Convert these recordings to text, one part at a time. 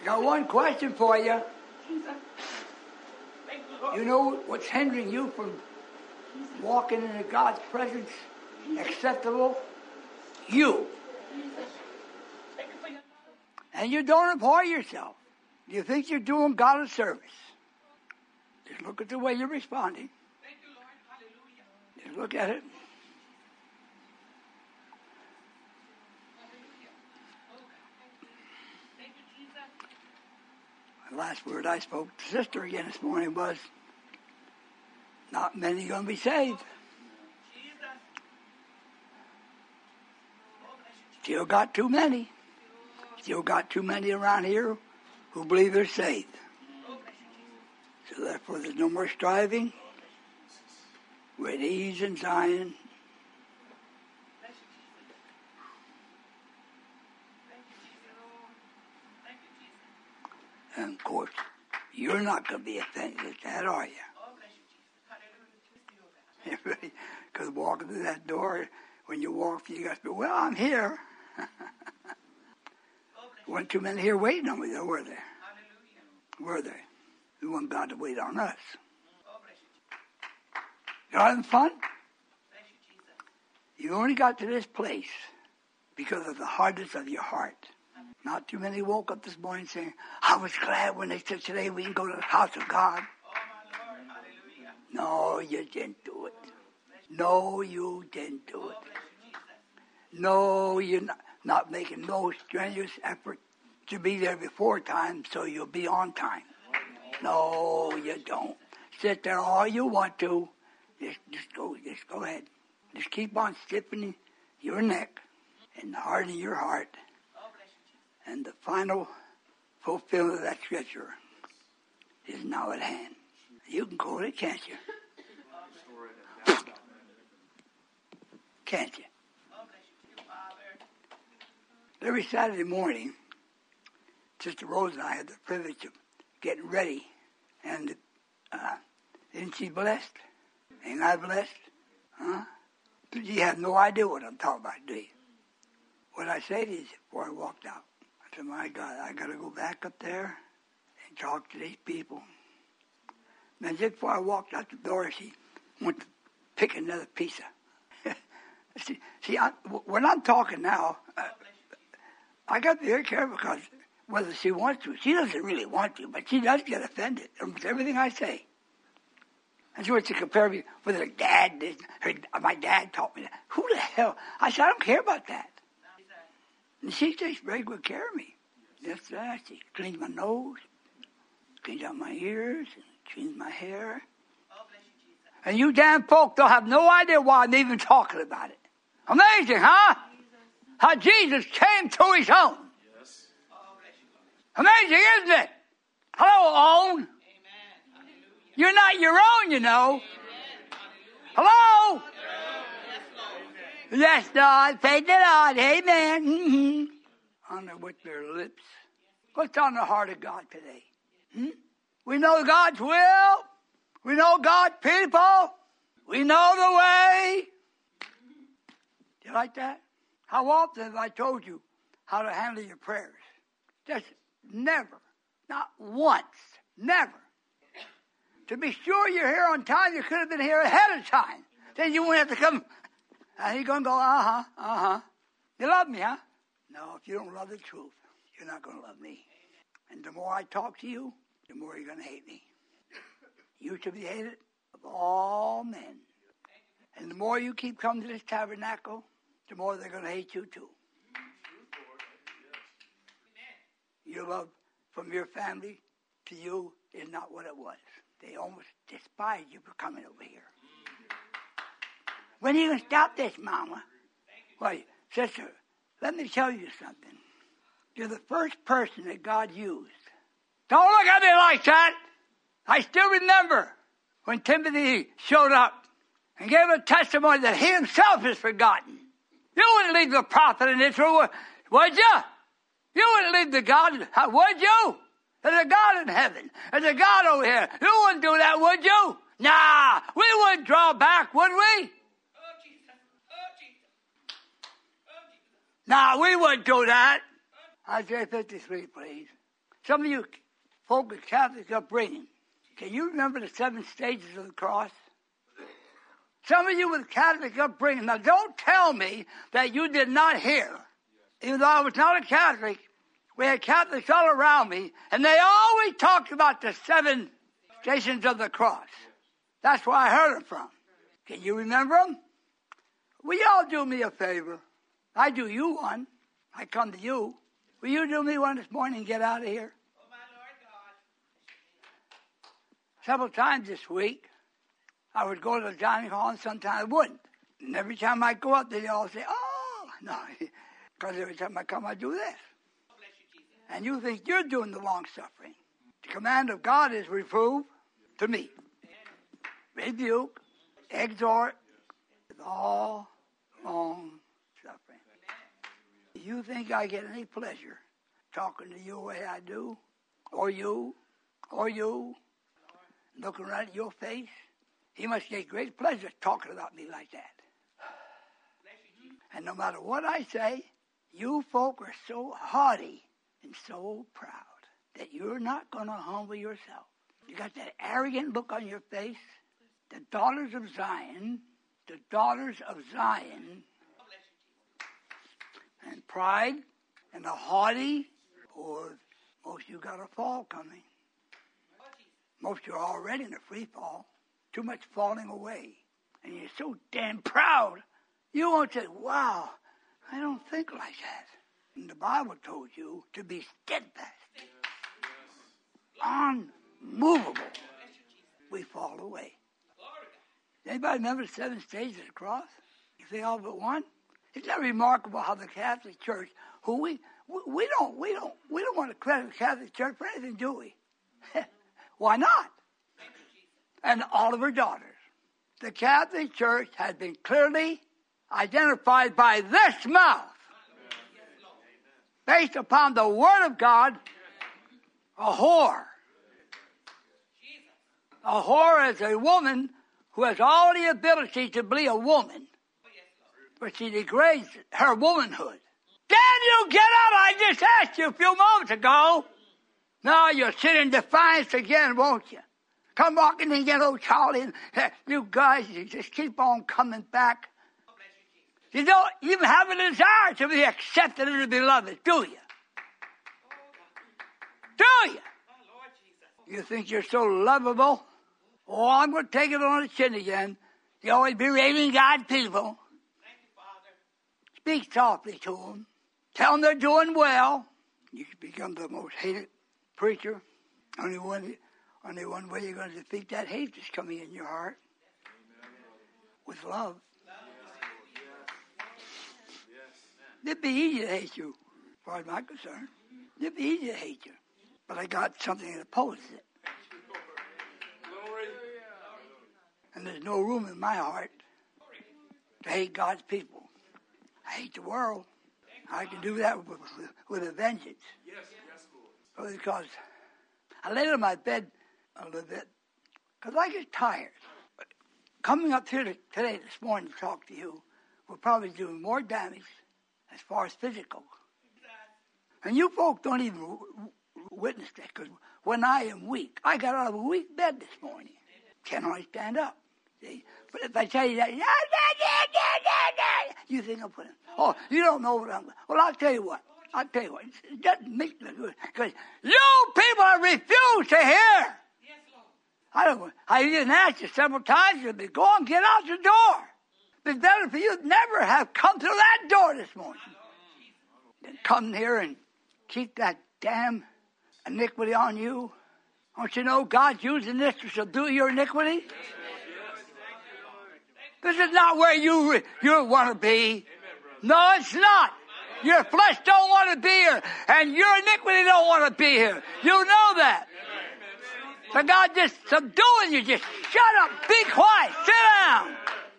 Got one question for you. You know what's hindering you from walking into God's presence acceptable? You. And you don't abhor yourself. You think you're doing God a service. Just look at the way you're responding. Just look at it. The last word I spoke to Sister again this morning was, not many going to be saved. Still got too many. Still got too many around here who believe they're saved. So therefore there's no more striving. We're at ease in Zion. And of course, you're not going to be offended at that, are you? Because walking through that door, when you walk, you got to be, well, I'm here. Wasn't too many here waiting on me, though, were there? Were they? We want God to wait on us. You having fun? You only got to this place because of the hardness of your heart. Not too many woke up this morning saying, I was glad when they said today we can go to the house of God. No, you didn't do it. No, you didn't do it. No, you're not making no strenuous effort to be there before time so you'll be on time. No, you don't. Sit there all you want to. Just go ahead. Just keep on stiffening your neck and hardening your heart. And the final fulfillment of that scripture is now at hand. You can quote it, can't you? Can't you? Every Saturday morning, Sister Rose and I had the privilege of getting ready. And isn't she blessed? Ain't I blessed? Huh? You have no idea what I'm talking about, do you? What I said is, before I walked out, I said, my God, I got to go back up there and talk to these people. And just before I walked out the door, she went to pick another pizza. When I'm talking now, I got to be very careful because whether she wants to, she doesn't really want to, but she does get offended with everything I say. And she wants to compare me with her dad. My dad taught me that. Who the hell? I said, I don't care about that. And she takes very good care of me. Just that. She cleans my nose, cleans out my ears, and cleans my hair. And you damn folk don't have no idea why I'm even talking about it. Amazing, huh? How Jesus came to his own. Amazing, isn't it? Hello, own. You're not your own, you know. Hello? Yes, Lord. Praise the Lord. Amen. Mm-hmm. On with their lips. What's on the heart of God today? We know God's will. We know God's people. We know the way. Do you like that? How often have I told you how to handle your prayers? Just never. Not once. Never. To be sure you're here on time, you could have been here ahead of time. Then you wouldn't have to come. And you're going to go, You love me, huh? No, if you don't love the truth, you're not going to love me. And the more I talk to you, the more you're going to hate me. You should be hated of all men. And the more you keep coming to this tabernacle, the more they're going to hate you too. Your love from your family to you is not what it was. They almost despise you for coming over here. When are you going to stop this, Mama? Well, sister, let me tell you something. You're the first person that God used. Don't look at me like that. I still remember when Timothy showed up and gave a testimony that he himself is forgotten. You wouldn't leave the prophet in Israel, would you? You wouldn't leave the God, would you? There's a God in heaven. There's a God over here. You wouldn't do that, would you? Nah, we wouldn't draw back, would we? Nah, we wouldn't do that. Isaiah 53, please. Some of you folk with Catholic upbringing, can you remember the 7 stages of the cross? Some of you with Catholic upbringing, now don't tell me that you did not hear. Even though I was not a Catholic, we had Catholics all around me, and they always talked about the 7 stations of the cross. That's where I heard it from. Can you remember them? Will y'all do me a favor? I do you one. I come to you. Will you do me one this morning and get out of here? Oh, my Lord God. Several times this week, I would go to the dining hall, and sometimes I wouldn't. And every time I go up, they all say, oh, no. Because every time I come, I do this. And you think you're doing the long suffering. The command of God is reprove to me. Rebuke, exhort, with all long suffering. You think I get any pleasure talking to you the way I do? Or you? Looking right at your face? He must get great pleasure talking about me like that. And no matter what I say, you folk are so haughty and so proud that you're not going to humble yourself. You got that arrogant look on your face. The daughters of Zion, and pride and the haughty, or most of you got a fall coming. Most of you are already in a free fall. Too much falling away. And you're so damn proud. You won't say, wow, I don't think like that. And the Bible told you to be steadfast, unmovable. We fall away. Anybody remember the 7 stages of the cross? You think all but one? Isn't that remarkable how the Catholic Church, who we don't want to credit the Catholic Church for anything, do we? Why not? And all of her daughters. The Catholic Church has been clearly identified by this mouth, based upon the Word of God, a whore. A whore is a woman who has all the ability to be a woman, but she degrades her womanhood. Can you get up? I just asked you a few moments ago. Now you'll sit in defiance again, won't you? Come walking in again, old Charlie, and you guys, you just keep on coming back. You don't even have a desire to be accepted and beloved, do you? Do you? You think you're so lovable? Oh, I'm going to take it on the chin again. You always berating God's people. Speak softly to them. Tell them they're doing well. You can become the most hated preacher. Only one way you're going to defeat that hate that's coming in your heart. With love. It'd be easy to hate you, as far as I'm concerned. It'd be easy to hate you. But I got something that opposes it. And there's no room in my heart to hate God's people. I hate the world. I can do that with a vengeance. Because I laid on my bed a little bit because I get tired. Coming up here today, this morning, to talk to you will probably do more damage as far as physical. And you folk don't even witness that, because when I am weak, I got out of a weak bed this morning. Can't hardly stand up. See? But if I tell you that, you think I'm putting, oh, you don't know what I'm, well, I'll tell you what. It doesn't make me good, because you people refuse to hear. I even asked you several times, you'll be going, get out the door. It's better for you to never have come through that door this morning than come here and keep that damn iniquity on you. Don't you know God's using this to subdue your iniquity? This is not where you want to be. No, it's not. Your flesh don't want to be here, and your iniquity don't want to be here. You know that. So God just subduing you. Just shut up, be quiet, sit down.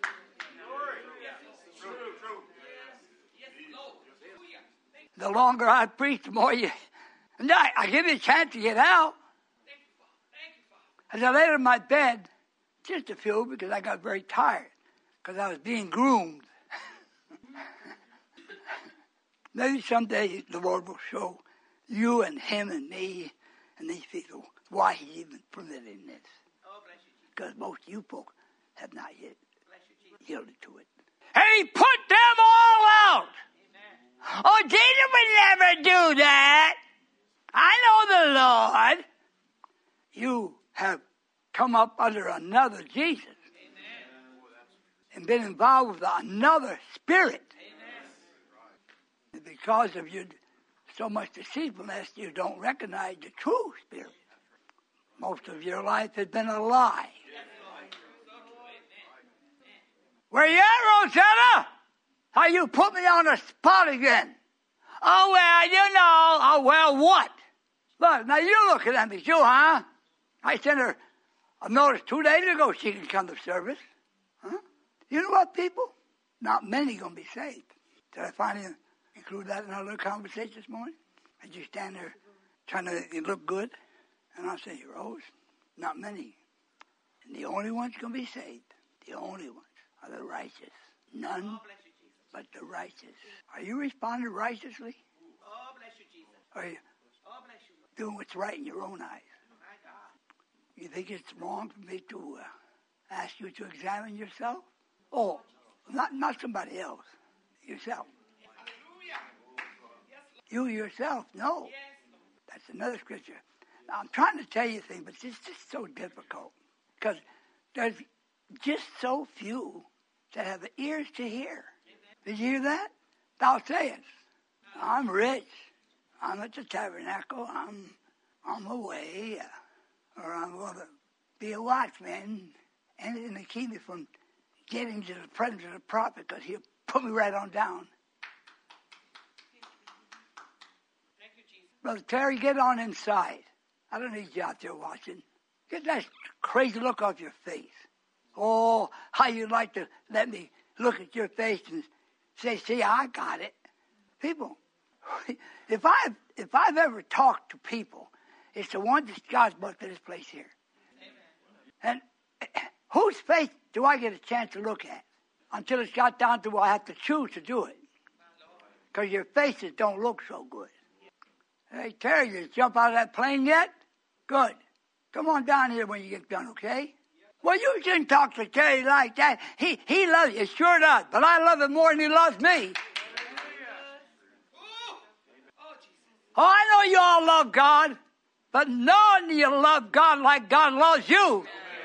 The longer I preach, the more you... And I give you a chance to get out. As I laid in my bed, just a few, because I got very tired, because I was being groomed. Maybe someday the Lord will show you and him and me And these people, why he's even permitting this. Oh, bless you, Jesus. Because most of you folk have not yet Bless you, Jesus. yielded to it. And he put them all out. Amen. Oh, Jesus would never do that. I know the Lord. You have come up under another Jesus. And been involved with another spirit. And because of your so much deceitfulness, you don't recognize the true spirit. Most of your life has been a lie. Where you at, Rosetta? How you put me on the spot again? Oh, well, you know. Oh, well, what? Look, now you're looking at me, too, huh? I sent her a notice 2 days ago she can come to service. Huh? You know what, people? Not many going to be saved. Did I finally include that in our little conversation this morning? As you stand there trying to look good, and I'll say, Rose, not many. And the only ones going to be saved, the only ones, are the righteous. None but the righteous. Are you responding righteously? Oh, bless you, Jesus. Are you Oh, bless you, Lord. doing what's right in your own eyes? My God. You think it's wrong for me to ask you to examine yourself? Oh, not somebody else. Yourself. Hallelujah. Yes, Lord. You yourself. No. Yes, Lord. That's another scripture. Now, I'm trying to tell you things, but it's just so difficult. Because there's just so few that have ears to hear. Did you hear that? Thou sayest, I'm rich. I'm at the tabernacle. I'm away. Or I'm going to be a watchman. Anything to keep me from getting to the presence of the prophet, because he'll put me right on down. Thank you, Jesus. Brother Terry, get on inside. I don't need you out there watching. Get that crazy look off your face. Oh, how you like to let me look at your face and say, see, I got it. People, if I've ever talked to people, it's the ones that God's brought to this place here. Amen. And whose face do I get a chance to look at? Until it's got down to where I have to choose to do it. Because your faces don't look so good. Hey, Terry, you jump out of that plane yet? Good. Come on down here when you get done, okay? Well, you shouldn't talk to Terry like that. He loves you, sure does. But I love him more than he loves me. Oh, Jesus. Oh, I know you all love God. But none of you love God like God loves you.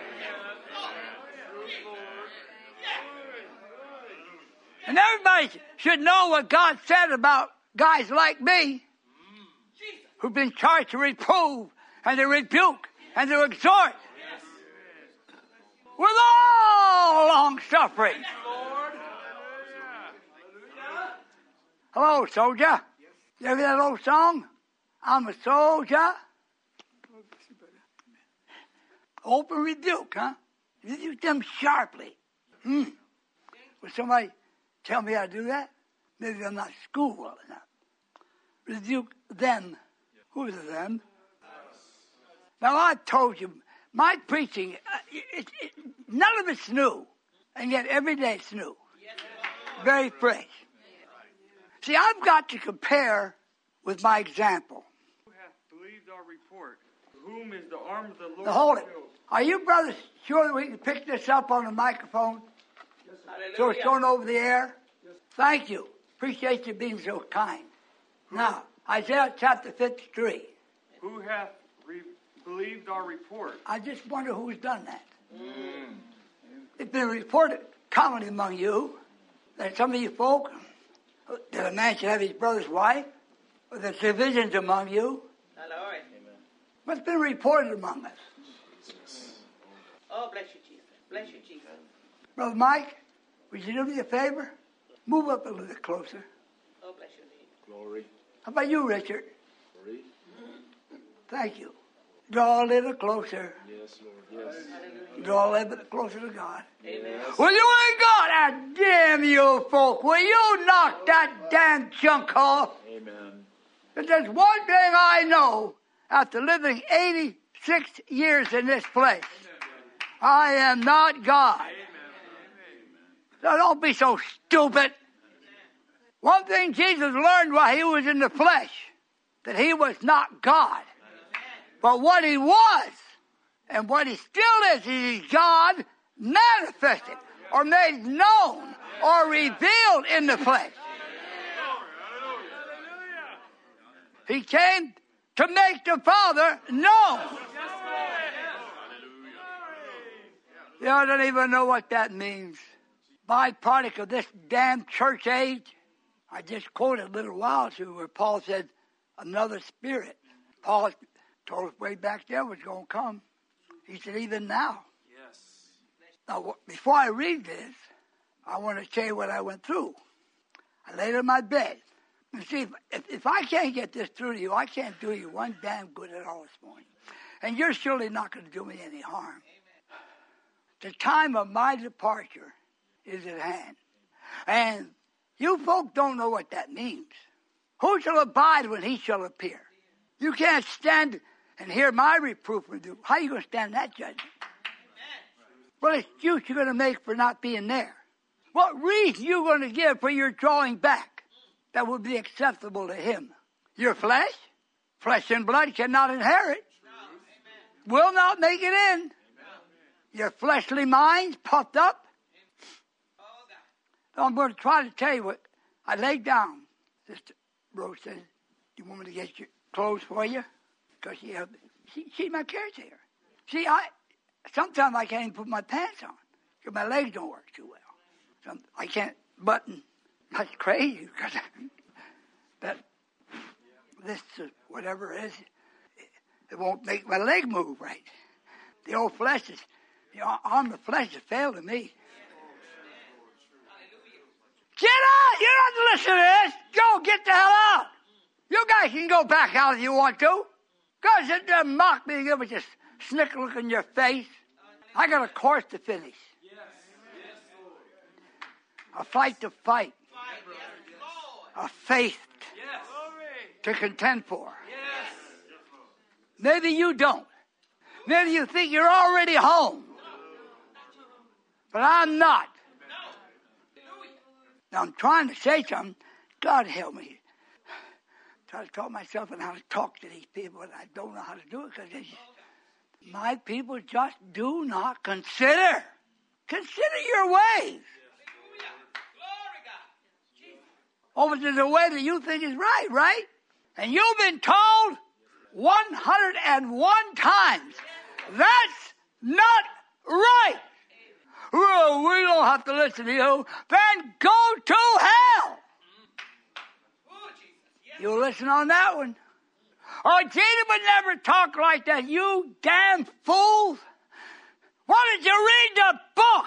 And everybody should know what God said about guys like me who've been charged to reprove and to rebuke and to exhort with all long suffering. Hello, soldier. You ever hear that old song? I'm a soldier. Open rebuke, huh? Rebuke them sharply. Will somebody tell me how to do that? Maybe I'm not schooled well enough. Rebuke them. Who is them? Now, I've told you, my preaching, none of it's new. And yet every day it's new. Very fresh. See, I've got to compare with my example. Who hath believed our report? Whom is the arm of the Lord? Now, hold it. revealed? Are you brothers sure that we can pick this up on the microphone? So it's going over the air? Thank you. Appreciate you being so kind. Now, Isaiah chapter 53. Who hath believed our report? I just wonder who's done that. It's been reported commonly among you that some of you folk, that a man should have his brother's wife, or there's divisions among you. My Lord. But it's been reported among us. Oh, bless you, Jesus. Bless you, Jesus. Brother Mike, would you do me a favor? Move up a little bit closer. Oh, bless your name. Glory. How about you, Richard? Glory. Thank you. Draw a little closer. Yes, Lord. Yes. Draw a little bit closer to God. Amen. Will you ain't got that damn you folk? Will you knock that damn junk off? Amen. But there's one thing I know after living 86 years in this place. I am not God. So don't be so stupid. One thing Jesus learned while he was in the flesh, that he was not God. But what he was and what he still is he's God manifested or made known or revealed in the flesh. He came to make the Father known. You don't even know what that means. Byproduct of this damn church age. I just quoted a little while ago where Paul said, another spirit. Paul told us way back there was going to come. He said, even now. Yes. Now, before I read this, I want to tell you what I went through. I laid in my bed. And see, if I can't get this through to you, I can't do you one damn good at all this morning. And you're surely not going to do me any harm. The time of my departure is at hand. And you folk don't know what that means. Who shall abide when he shall appear? You can't stand and hear my reproof with you. How are you going to stand that judgment? What excuse you're going to make for not being there? What reason you going to give for your drawing back that would be acceptable to him? Your flesh? Flesh and blood cannot inherit. Will not make it in. Your fleshly minds puffed up. So I'm going to try to tell you what I laid down. Sister Rose said, do you want me to get your clothes for you? Because she's my caretaker. See, sometimes I can't even put my pants on because my legs don't work too well. I can't button. That's crazy because that this whatever it is, it won't make my leg move right. The old flesh is, the arm of flesh has failed in me. Get out! You don't have to listen to this. Go, get the hell out. You guys can go back out if you want to. Go sit there and mock me and give me just snicker look in your face. I got a course to finish. A fight to fight. A faith to contend for. Maybe you don't. Maybe you think you're already home. But I'm not. Now I'm trying to say something. God help me. Try to talk myself and how to talk to these people, and I don't know how to do it because my people just do not consider. Consider your ways. Over to the way that you think is right, right? And you've been told 101 times, that's not right. Well, we don't have to listen to you. Then go to hell. You listen on that one. Oh, Jesus would never talk like that, you damn fools. Why did you read the book?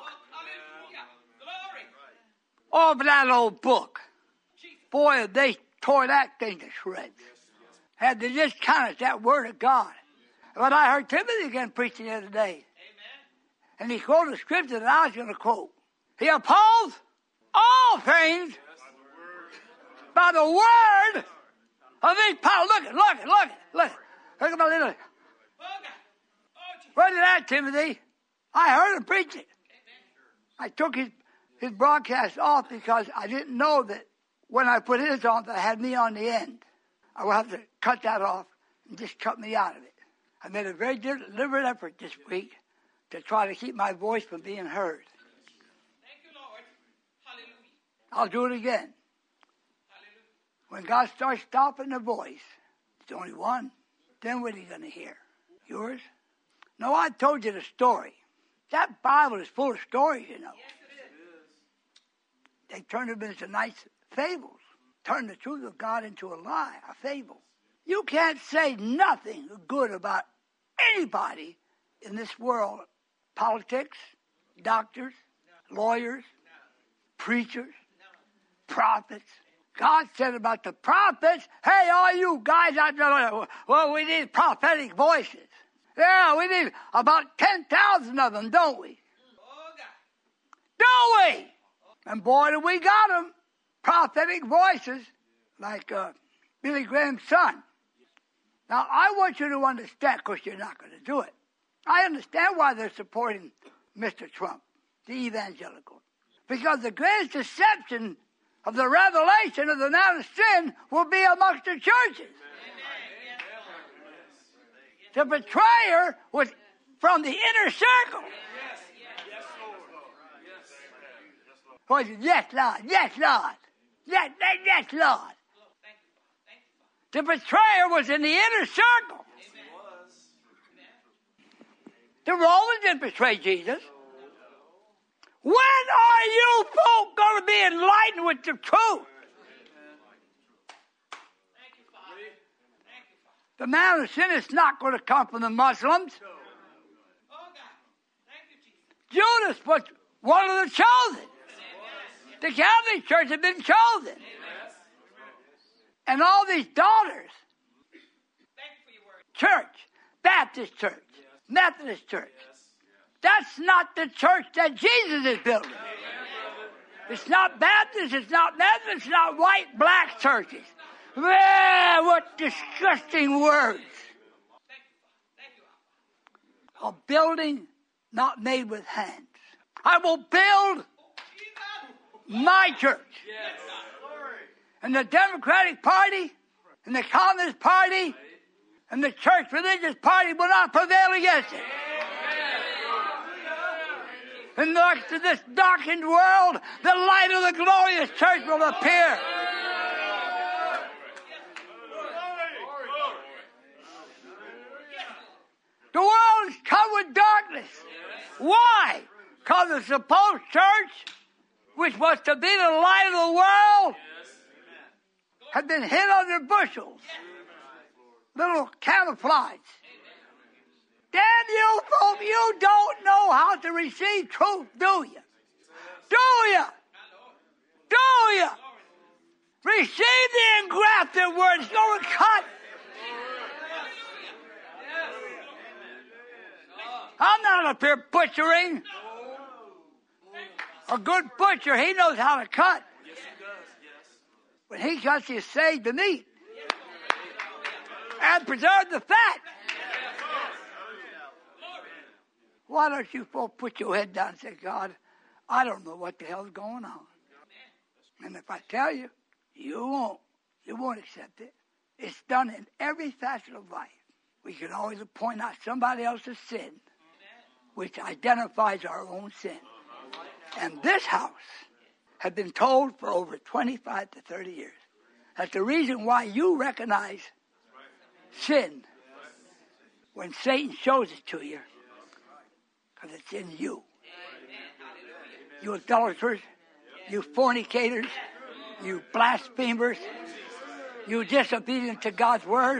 Of that old book. Boy, they tore that thing to shreds. Had to discount that word of God. But I heard Timothy again preaching the other day. And he quoted a scripture that I was going to quote. He upholds all things by the word of his power. Look at my little. Where did that, Timothy? I heard him preach it. I took his broadcast off because I didn't know that when I put his on, that had me on the end. I will have to cut that off and just cut me out of it. I made a very deliberate effort this week to try to keep my voice from being heard. Thank you, Lord. Hallelujah. I'll do it again. Hallelujah. When God starts stopping the voice, it's only one. Then what are you going to hear? Yours? No, I told you the story. That Bible is full of stories, you know. Yes, it is. They turned them into nice fables. Turn the truth of God into a lie, a fable. You can't say nothing good about anybody in this world. Politics, doctors, lawyers, preachers, prophets. God said about the prophets, hey, all you guys out there, well, we need prophetic voices. Yeah, we need about 10,000 of them, don't we? Don't we? And boy, do we got them. Prophetic voices like Billy Graham's son. Now, I want you to understand, because you're not going to do it. I understand why they're supporting Mr. Trump, the evangelical. Because the greatest deception of the revelation of the man of sin will be amongst the churches. The betrayer was from the inner circle. Was yes, Lord, yes, Lord. Yes, Lord. The betrayer was in the inner circle. The Romans didn't betray Jesus. When are you folk going to be enlightened with the truth? The man of sin is not going to come from the Muslims. Judas was one of the chosen. The Catholic Church had been chosen. And all these daughters, church, Baptist church, Methodist church, that's not the church that Jesus is building. It's not Baptist, it's not Methodist, it's not white, black churches. What disgusting words. A building not made with hands. I will build my church. And the Democratic Party and the Communist Party and the Church Religious Party will not prevail against it. In this darkened world, the light of the glorious church will appear. The world is covered with darkness. Why? Because the supposed church, which was to be the light of the world, had been hid under bushels. Little camouflage. Damn you, folk, you don't know how to receive truth, do you? Do you? Do you? Receive the engrafted word. It's going to cut. I'm not up here butchering. A good butcher, he knows how to cut. When he cuts, he saves the meat and preserve the fat. Why don't you folks put your head down and say, God, I don't know what the hell's going on. And if I tell you, you won't accept it. It's done in every facet of life. We can always point out somebody else's sin, which identifies our own sin. And this house had been told for over 25 to 30 years. That's the reason why you recognize sin when Satan shows it to you, because it's in you. You adulterers, you fornicators, you blasphemers, you disobedient to God's word.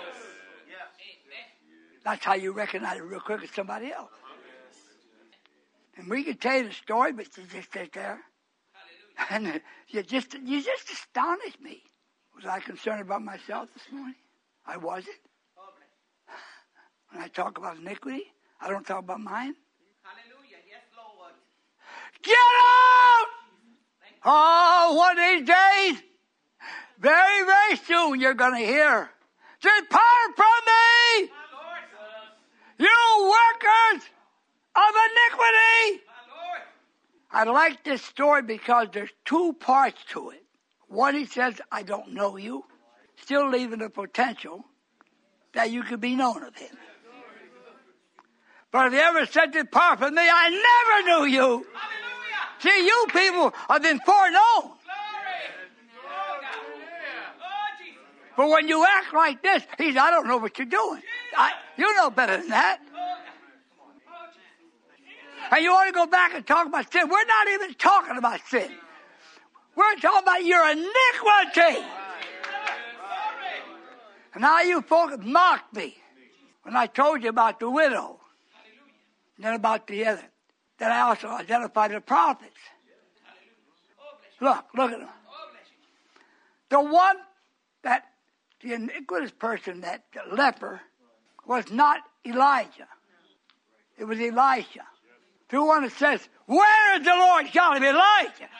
That's how you recognize it real quick as somebody else. And we could tell you the story, but you just sit there. And you just astonished me. Was I concerned about myself this morning? I wasn't. When I talk about iniquity, I don't talk about mine. Hallelujah. Yes, Lord. Get out! Oh, one of these days, very, very soon, you're going to hear, depart from me, you workers of iniquity. I like this story because there's two parts to it. One, he says, I don't know you, still leaving the potential that you could be known of him. But if he ever said, depart from me, I never knew you. Hallelujah. See, you people have been foreknown. But when you act like this, he says, I don't know what you're doing. You know better than that. And you want to go back and talk about sin. We're not even talking about sin. We're talking about your iniquity. And now you folks mocked me when I told you about the widow. And then about the other. Then I also identified the prophets. Look at them. The one that, the iniquitous person, that the leper, was not Elijah. It was Elisha. The one that says, where is the Lord God of Elijah?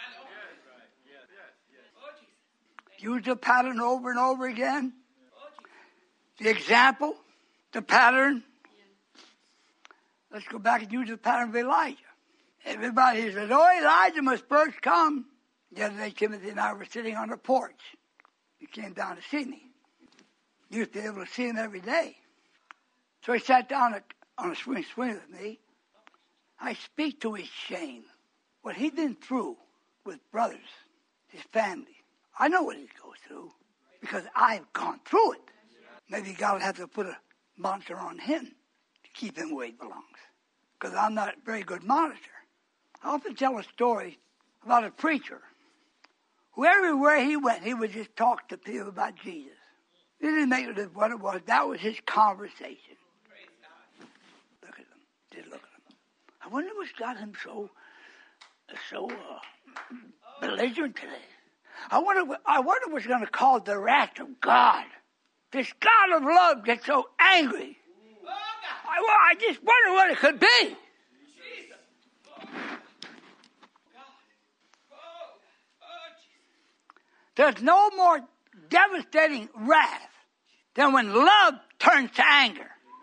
Use the pattern over and over again. The example, the pattern. Let's go back and use the pattern of Elijah. Everybody says, oh, Elijah must first come. The other day, Timothy and I were sitting on the porch. He came down to see me. You used to be able to see him every day. So he sat down on a swing with me. I speak to his shame. What he'd been through with brothers, his family. I know what he goes through because I've gone through it. Maybe God will have to put a monitor on him to keep him where he belongs. Because I'm not a very good monitor. I often tell a story about a preacher who everywhere he went, he would just talk to people about Jesus. He didn't make it what it was. That was his conversation. Look at him. Just look at him. I wonder what's got him so belligerent today. I wonder what's going to cause the wrath of God. This God of love gets so angry. I just wonder what it could be. There's no more devastating wrath than when love turns to anger.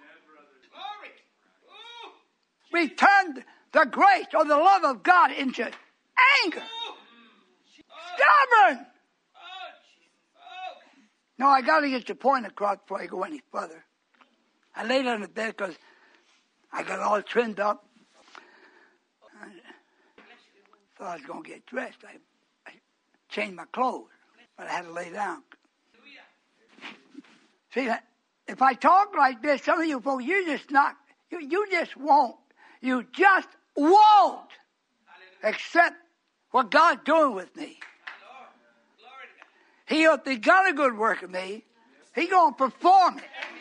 We turned the grace or the love of God into anger. Stubborn. No, I got to get the point across before I go any further. I laid on the bed because I got all trimmed up. I thought I was going to get dressed. I changed my clothes, but I had to lay down. See, if I talk like this, some of you folks, you just won't. You just won't accept what God's doing with me. He has begun a good work in me. He's going to perform it.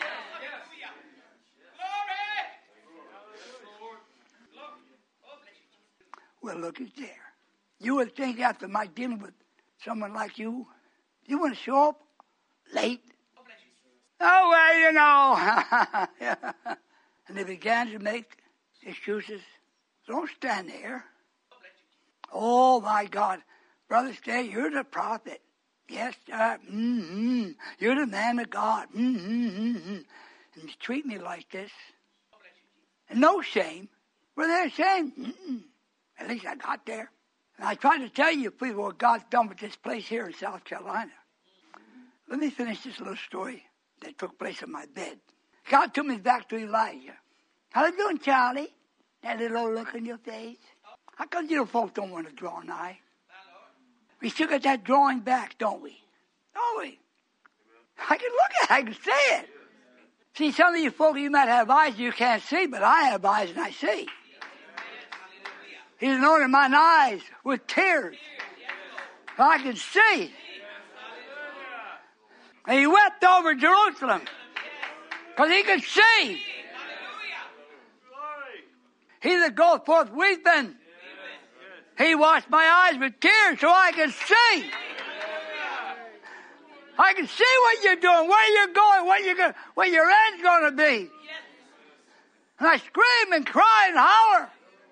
Well, look, it's there. You would think after my dealing with someone like you want to show up late. Oh, well, you know. And they began to make excuses. Don't stand there. Oh, my God. Brother Stay, you're the prophet. Yes, sir. Mm-hmm. You're the man of God. Mm-hmm. And you treat me like this. And no shame. Were there shame? Mm-mm. At least I got there. And I try to tell you people what God's done with this place here in South Carolina. Let me finish this little story that took place in my bed. God took me back to Elijah. How you doing, Charlie? That little old look on your face. How come you folks don't want to draw an eye? We still got that drawing back, don't we? Don't we? I can look at it. I can see it. See, some of you folks, you might have eyes you can't see, but I have eyes and I see. He's anointed mine eyes with tears. So I can see. And he wept over Jerusalem because he could see. He that goeth forth weeping, he washed my eyes with tears so I can see. I can see what you're doing, where you're going, what your end's going to be. And I scream and cry and holler.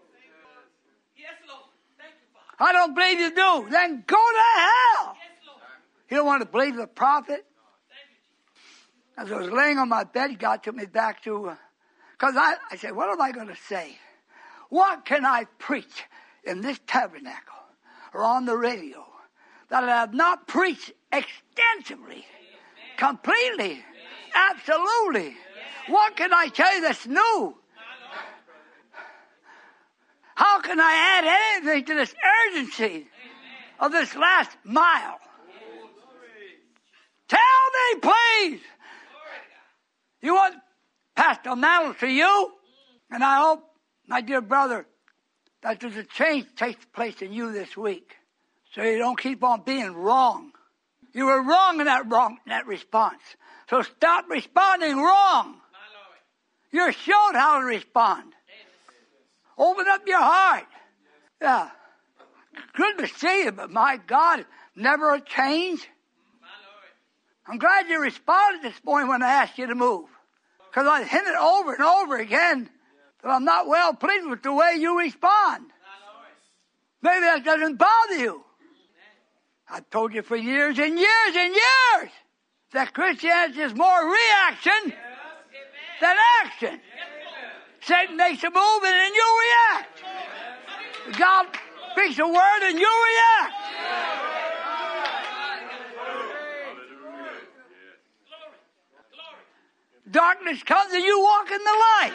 I don't believe you do. Then go to hell. You don't want to believe the prophet? As I was laying on my bed, God took me back to, because I said, what am I going to say? What can I preach in this tabernacle or on the radio that I have not preached extensively, completely, absolutely? What can I tell you that's new? How can I add anything to this urgency of this last mile? Tell me, please. You want Pastor Mantle to you? And I hope, my dear brother, that there's a change takes place in you this week. So you don't keep on being wrong. You were wrong in that response. So stop responding wrong. You're shown how to respond. Open up your heart. Yeah. Good to see you, but my God, never a change. I'm glad you responded this morning when I asked you to move. Because I hinted over and over again that I'm not well pleased with the way you respond. Maybe that doesn't bother you. I've told you for years and years and years that Christianity is more reaction than action. Satan makes a move and then you react. God speaks a word and you react. darkness comes and you walk in the light.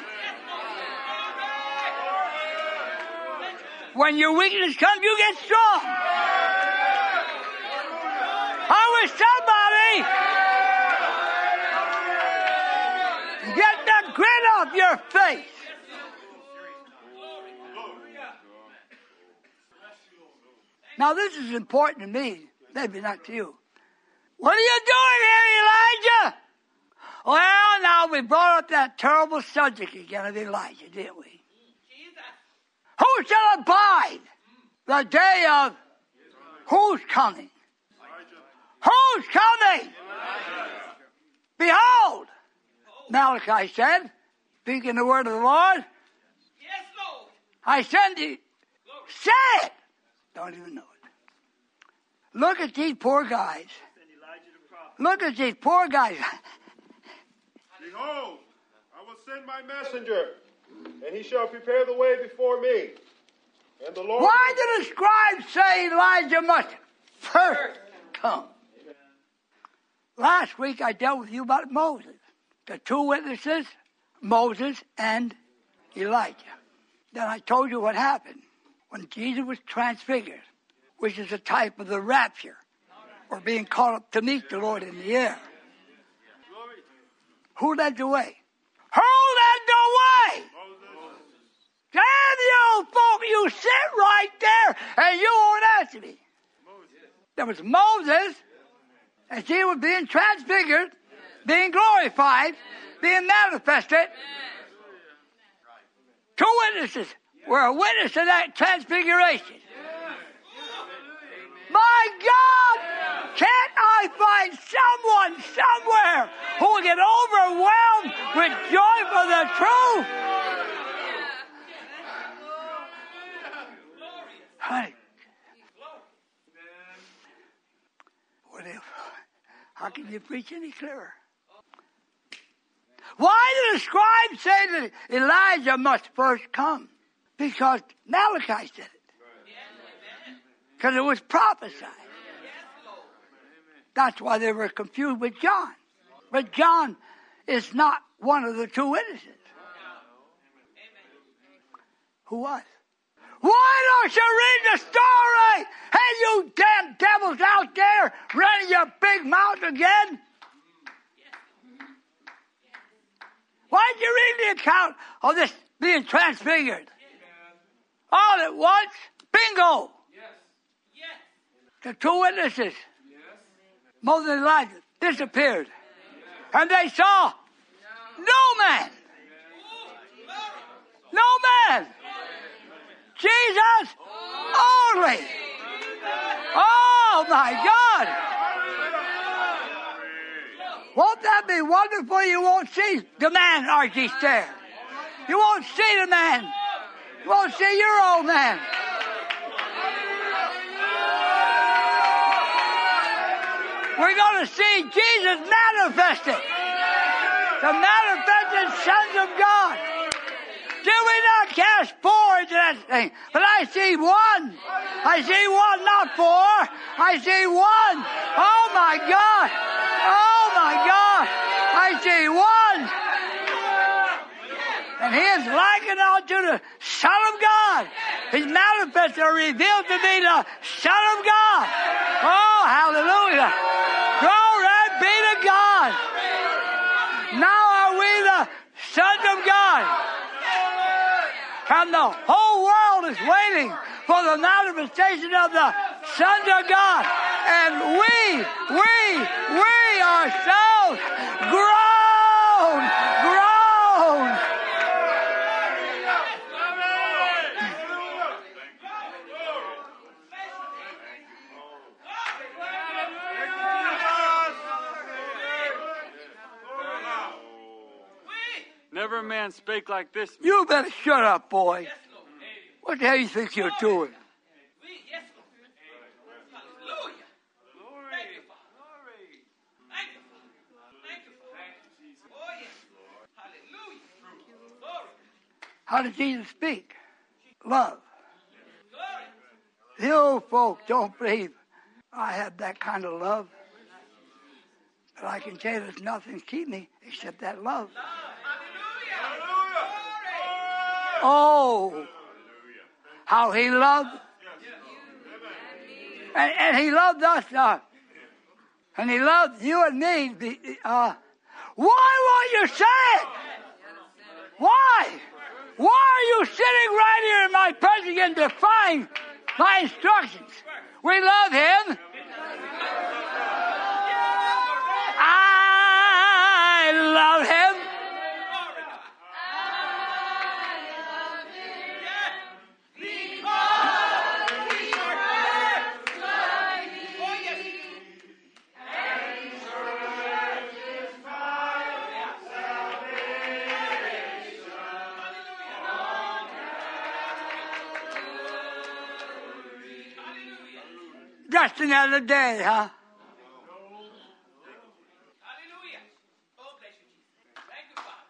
When your weakness comes, you get strong. I wish somebody get the grin off your face. Now this is important to me, maybe not to you. What are you doing here, Elijah? Well, now we brought up that terrible subject again of Elijah, didn't we? Who shall abide the day of who's coming? Who's coming? Behold, Malachi said, speaking the word of the Lord, I send you, say it. Don't even know it. Look at these poor guys. Look at these poor guys. Behold, I will send my messenger, and he shall prepare the way before me. And the Lord. Why did the scribes say Elijah must first come? Last week I dealt with you about Moses. The two witnesses, Moses and Elijah. Then I told you what happened when Jesus was transfigured, which is a type of the rapture, or being caught up to meet the Lord in the air. Who led the way? Who led the way? Damn you folk, you sit right there and you won't answer me. There was Moses, as he was being transfigured, being glorified, being manifested. Two witnesses were a witness to that transfiguration. My God, can't I find someone somewhere who will get overwhelmed with joy for the truth? Honey, how can you preach any clearer? Why did the scribes say that Elijah must first come? Because Malachi said it. Because it was prophesied. That's why they were confused with John. But John is not one of the two witnesses. Who was? Why don't you read the story? Hey, you damn devils out there running your big mouth again. Why did you read the account of this being transfigured? All at once, bingo. The two witnesses, Moses and Elijah, disappeared. And they saw no man. No man. Jesus only. Oh my God. Won't that be wonderful? You won't see the man, R.G. Stair. You won't see the man. You won't see your old man. We're going to see Jesus manifested. The manifested sons of God. Did we not cast four into that thing? But I see one. I see one, not four. I see one. Oh my God. Oh my God. I see one. And he is likened unto the Son of God. He's manifested or revealed to be the Son of God. Oh, hallelujah. Glory be to God. Now are we the sons of God. And the whole world is waiting for the manifestation of the sons of God. And we ourselves groan. Never a man spake like this. You better shut up, boy. What the hell you think you're doing? How did Jesus speak? Love. You folk don't believe I have that kind of love. But I can tell you there's nothing to keep me except that love. Oh, how he loved. And he loved us. And he loved you and me. Why won't you say it? Why? Why are you sitting right here in my presence and defying my instructions? We love him. I love him. Just another day, huh? Hallelujah. Oh, bless you, Jesus. Thank you, Father.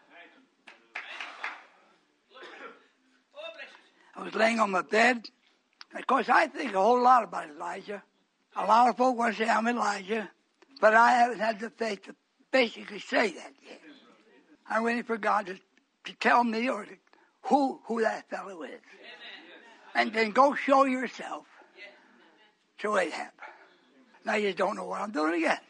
Oh, bless you. I was laying on my bed. Of course, I think a whole lot about Elijah. A lot of folk want to say I'm Elijah, but I haven't had the faith to basically say that yet. I'm waiting for God to tell me or who that fellow is. And then go show yourself to Ahab. Now you don't know what I'm doing again.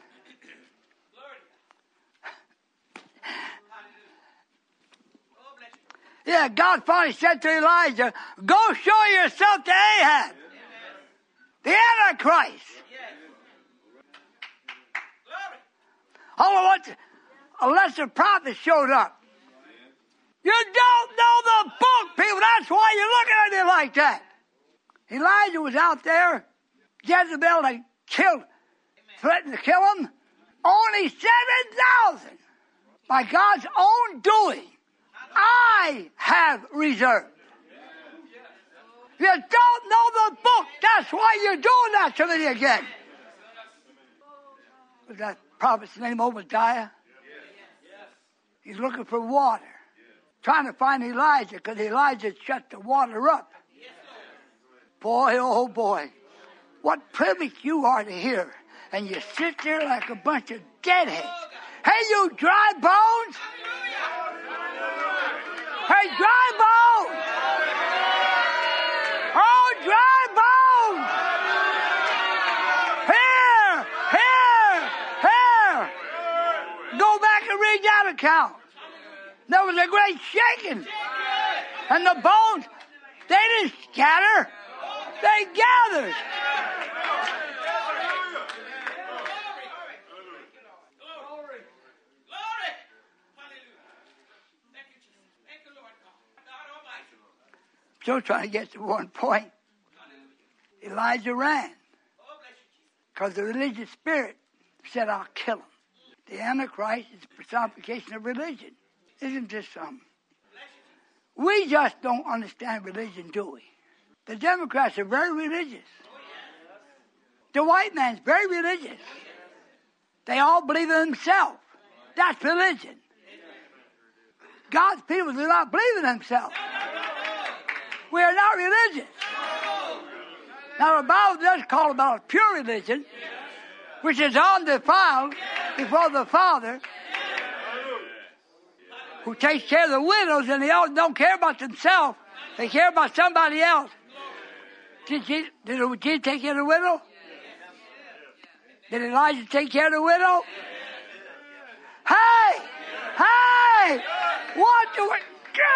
Yeah, God finally said to Elijah, go show yourself to Ahab, the Antichrist. Unless the prophet showed up. You don't know the book, people. That's why you're looking at me like that. Elijah was out there. Jezebel had threatened to kill him. Only 7,000. By God's own doing, I have reserved. You don't know the book. That's why you're doing that to me again. Was that prophet's name Obadiah? He's looking for water. Trying to find Elijah because Elijah shut the water up. Boy, oh boy. What privilege you are to hear. And you sit there like a bunch of deadheads. Hey, you dry bones! Hey, dry bones! Oh, dry bones! Here! Go back and read that account. There was a great shaking. And the bones, they didn't scatter. They gathered. Still trying to get to one point. Elijah ran. Because the religious spirit said, I'll kill him. The Antichrist is a personification of religion. Isn't this something? We just don't understand religion, do we? The Democrats are very religious. The white man's very religious. They all believe in themselves. That's religion. God's people do not believe in themselves. We are not religious. Now the Bible does call about a pure religion, which is undefiled before the Father, who takes care of the widows, and they all don't care about themselves. They care about somebody else. Did Jesus take care of the widow? Did Elijah take care of the widow? Hey! Hey! What do we...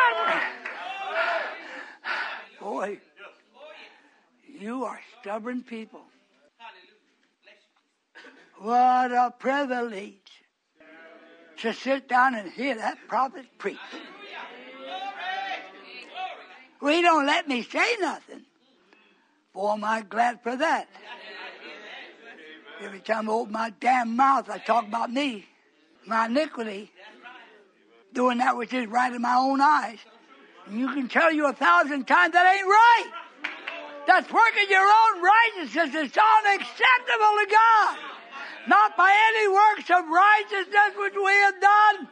Boy, you are stubborn people. What a privilege to sit down and hear that prophet preach. Well, he don't let me say nothing. Boy, am I glad for that. Every time I open my damn mouth, I talk about me, my iniquity, doing that which is right in my own eyes. And you can tell you 1,000 times that ain't right. That's working your own righteousness. It's unacceptable to God. Not by any works of righteousness which we have done.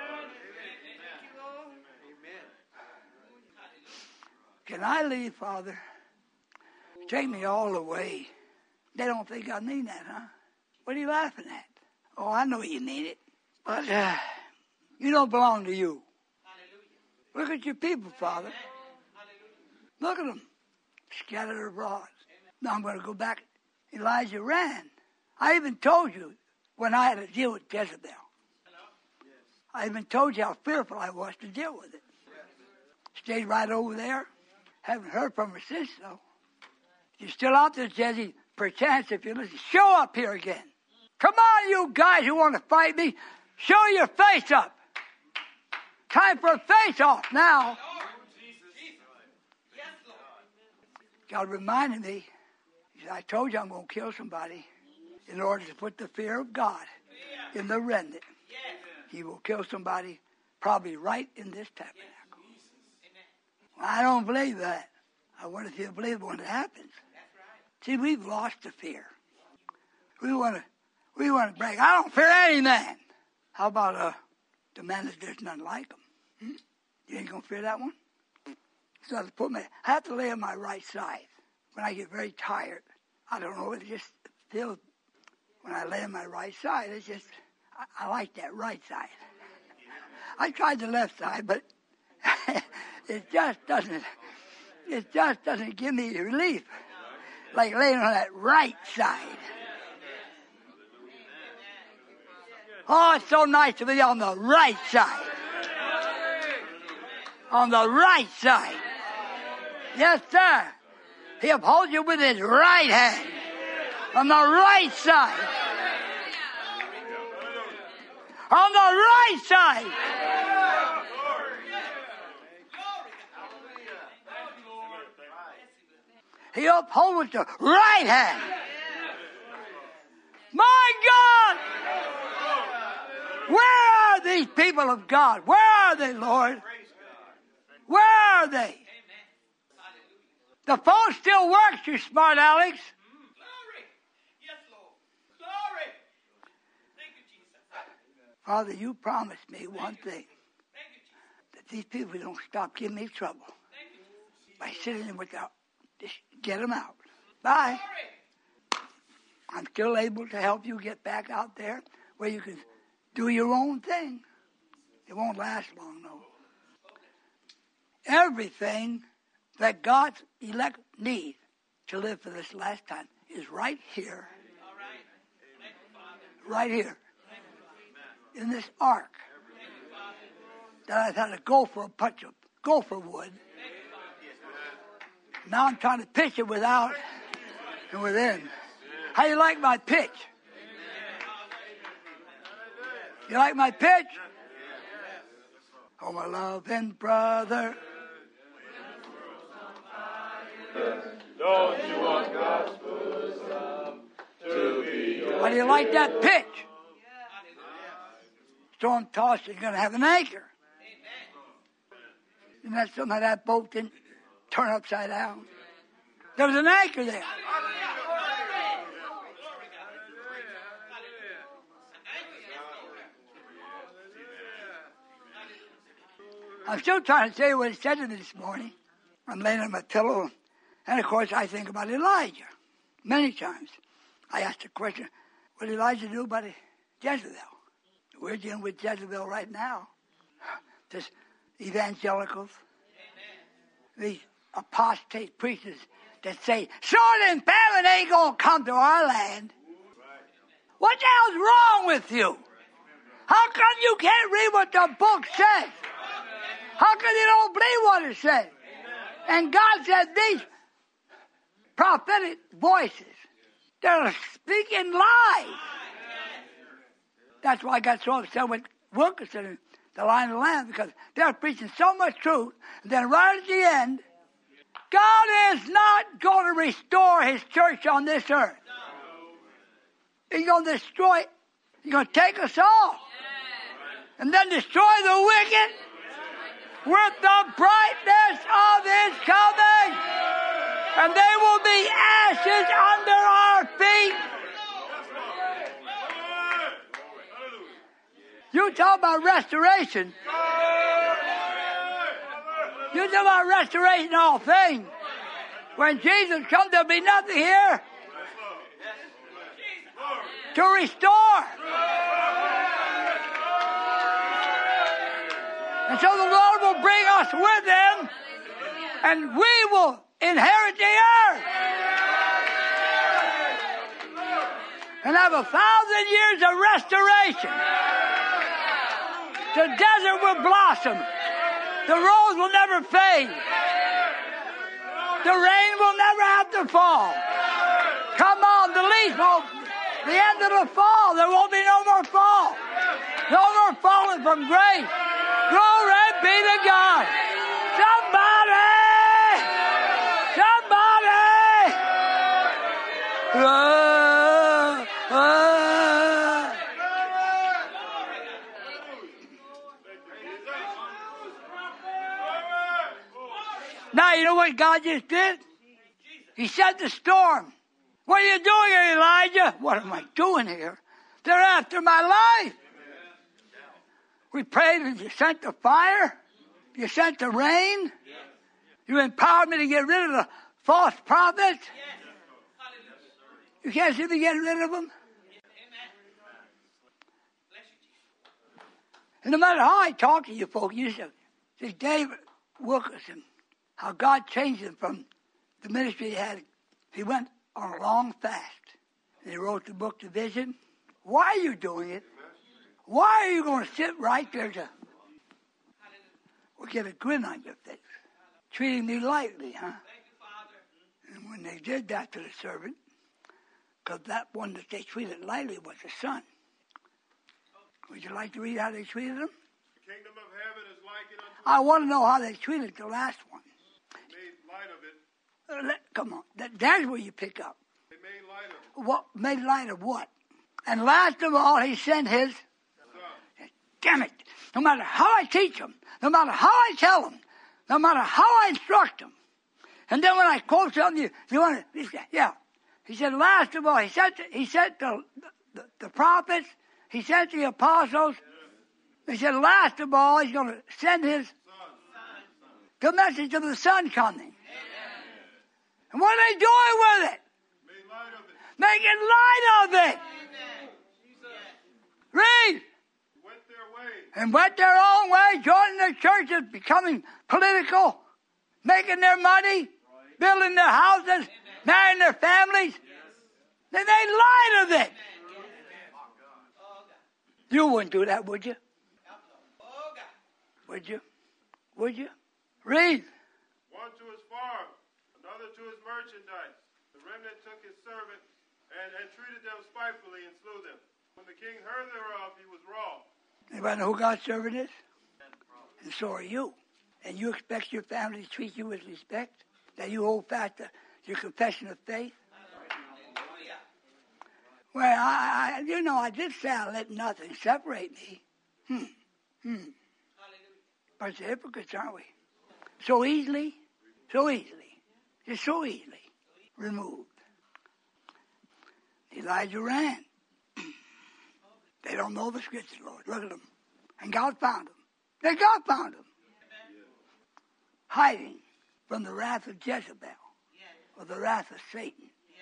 Can I leave, Father? Take me all the way. They don't think I mean that, huh? What are you laughing at? Oh, I know you mean it. But you don't belong to you. Look at your people, Father. Look at them. Scattered abroad. Now I'm going to go back. Elijah ran. I even told you when I had to deal with Jezebel. I even told you how fearful I was to deal with it. Stayed right over there. Haven't heard from her since, though. You're still out there, Jesse. Perchance, if you listen, show up here again. Come on, you guys who want to fight me. Show your face up. Time for a face-off now. God reminded me. He said, I told you I'm going to kill somebody in order to put the fear of God in the remnant. He will kill somebody probably right in this tabernacle. Well, I don't believe that. I wonder if you believe when it happens. See, we've lost the fear. We want to brag. I don't fear any man. How about the man that there's none like him? You ain't going to fear that one? So I have to lay on my right side. When I get very tired, I don't know, it just feels, when I lay on my right side, it's just, I like that right side. I tried the left side, but it just doesn't give me relief like laying on that right side. Oh, it's so nice to be on the right side. On the right side. Yes, sir. He upholds you with his right hand. On the right side. On the right side. He upholds with the right hand. My God! Where are these people of God? Where are they, Lord? Where are they? The phone still works, you smart Alex. Glory. Yes, Lord. Glory. Thank you, Jesus. Father, you promised me one thing. Thank you, Jesus. That these people don't stop giving me trouble. By sitting in without, just get them out. Bye. I'm still able to help you get back out there where you can do your own thing. It won't last long, though. Everything that God's elect need to live for this last time is right here. Right here. In this ark. That I've had to go for a bunch of gopher wood. Now I'm trying to pitch it without and within. How you like my pitch? You like my pitch? Oh, my loving brother. Don't you want God's bosom to be your... How do you like that pitch? Storm tossed is going to have an anchor. Isn't that something that boat didn't turn upside down? There was an anchor there. I'm still trying to say what he said to me this morning. I'm laying on my pillow, and of course I think about Elijah. Many times I ask the question, what did Elijah do about Jezebel? We're dealing with Jezebel right now. This evangelicals, these apostate preachers that say, sword and famine ain't going to come to our land. What the hell's wrong with you? How come you can't read what the book says? How come you don't believe what it says? And God said these prophetic voices, they're speaking lies. That's why I got so upset with Wilkerson and the Lion of the Lamb, because they're preaching so much truth, and then right at the end, God is not going to restore his church on this earth. He's going to destroy it. He's going to take us all. And then destroy the wicked with the brightness of his coming. And they will be ashes under our feet. You talk about restoration. You talk about restoration of all things. When Jesus comes, there'll be nothing here to restore. And so the Lord will bring us with him, and we will inherit the earth and have 1,000 years of restoration. The desert will blossom. The rose will never fade. The rain will never have to fall. Come on, the leaf will, the end of the fall, there won't be no more fall. No more falling from grace. Glory be to God. Somebody! Now, you know what God just did? He sent the storm. What are you doing here, Elijah? What am I doing here? They're after my life. We prayed and you sent the fire. You sent the rain. You empowered me to get rid of the false prophets. You can't see me getting rid of them. And no matter how I talk to you folk, you see David Wilkerson, how God changed him from the ministry he had. He went on a long fast. And he wrote the book, The Vision. Why are you doing it? Why are you going to sit right there or get a grin on your face? Treating me lightly, huh? And when they did that to the servant, because that one that they treated lightly was the son. Would you like to read how they treated him? The kingdom of heaven is likened unto I want to know how they treated the last one. made light of it. Come on. There's where you pick up. They made light of it. What made light of what? And last of all, he sent his. Damn it. No matter how I teach them, no matter how I tell them, no matter how I instruct them. And then when I quote something, you want to, yeah. He said, last of all, he sent the prophets, he sent the apostles. He said, last of all, he's going to send his, the message of the Son coming. And what are they doing with it? Made light of it. Making light of it. Read. Went their way. And went their own way, joining their churches, becoming political, making their money, building their houses, marrying their families. They made light of it. You wouldn't do that, would you? Would you? Would you? Read. One to his farm, another to his merchandise. The remnant took his servant and treated them spitefully and slew them. When the king heard thereof, he was wroth. Anybody know who God's servant is? And so are you. And you expect your family to treat you with respect? That you hold fast to your confession of faith? Well, I did say I'll let nothing separate me. Bunch of hypocrites, aren't we? So easily, just so easily removed. Elijah ran. They don't know the scripture, Lord. Look at them. And God found them. God found them. Hiding from the wrath of Jezebel or the wrath of Satan.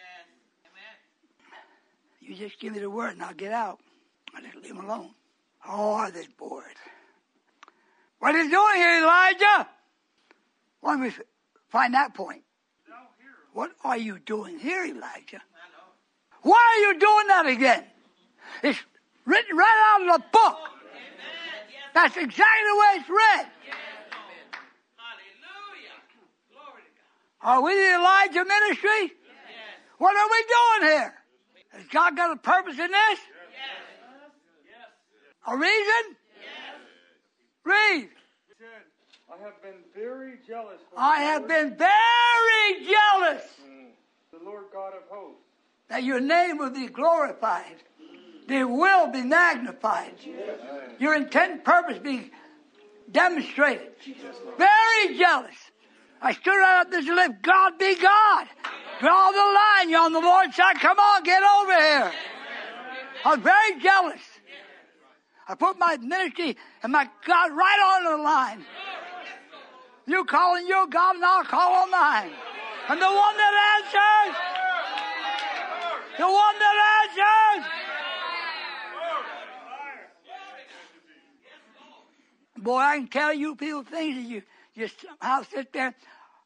You just give me the word and I'll get out. I just leave them alone. Oh, are they bored? What are you doing here, Elijah? Why don't we find that point? What are you doing here, Elijah? Why are you doing that again? It's written right out of the book. That's exactly the way it's read. Are we the Elijah ministry? What are we doing here? Has God got a purpose in this? A reason? Read. I have been very jealous. I have been very jealous The Lord God of hosts. that your name will be glorified. Their will be magnified. Your intent and purpose be demonstrated. Very jealous. I stood right up there and said, God be God. Draw the line. You're on the Lord's side. Come on, get over here. I was very jealous. I put my ministry and my God right on the line. You call on your God and I'll call on mine. And the one that answers, Boy, I can tell you people things that you just somehow sit there.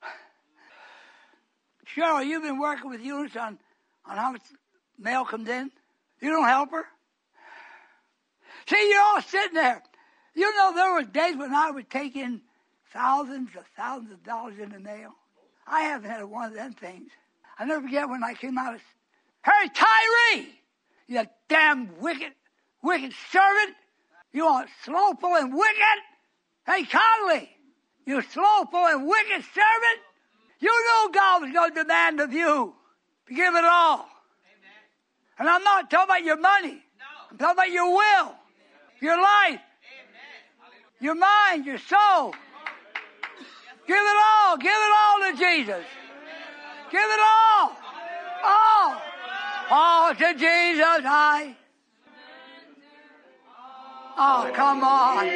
Cheryl, you've been working with Eunice on how much mail comes in. You don't help her. See, you're all sitting there. You know, there were days when I would take in thousands of dollars in the mail. I haven't had one of them things. I never forget when I came out of, hey, Tyree, you damn wicked servant. You are slothful and wicked. Hey, Conley, you slothful and wicked servant. You knew God was going to demand of you to give it all. Amen. And I'm not talking about your money. No. I'm talking about your will, your life, your mind, your soul. Give it all. Give it all to Jesus. Give it all. All. All to Jesus I. Oh, come on.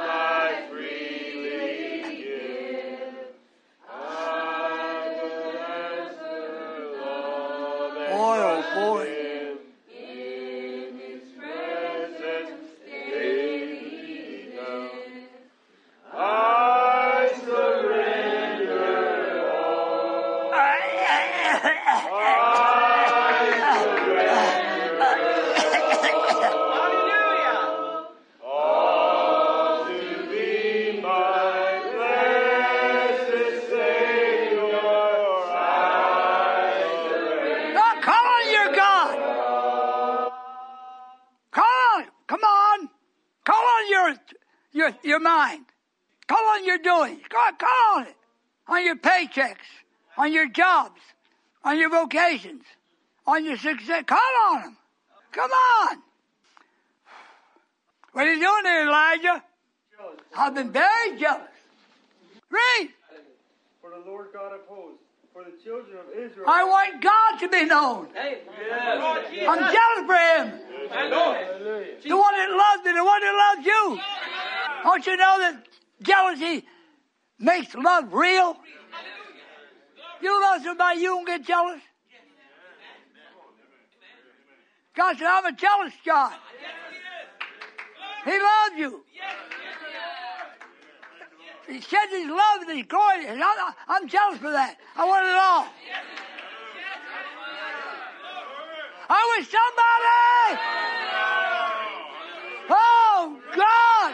Boy, oh boy. Your mind. Call on your doings. Call on it. On your paychecks. On your jobs. On your vocations. On your success. Call on them. Come on. What are you doing there, Elijah? I've been very jealous. Read. For the Lord God of hosts, for the children of Israel. I want God to be known. I'm jealous for Him. The one that loves me, the one that loves you. Don't you know that jealousy makes love real? You love somebody, you don't get jealous. God said, I'm a jealous God. He loves you. He sheds His love and His glory. I'm jealous for that. I want it all. I wish somebody. Oh, God.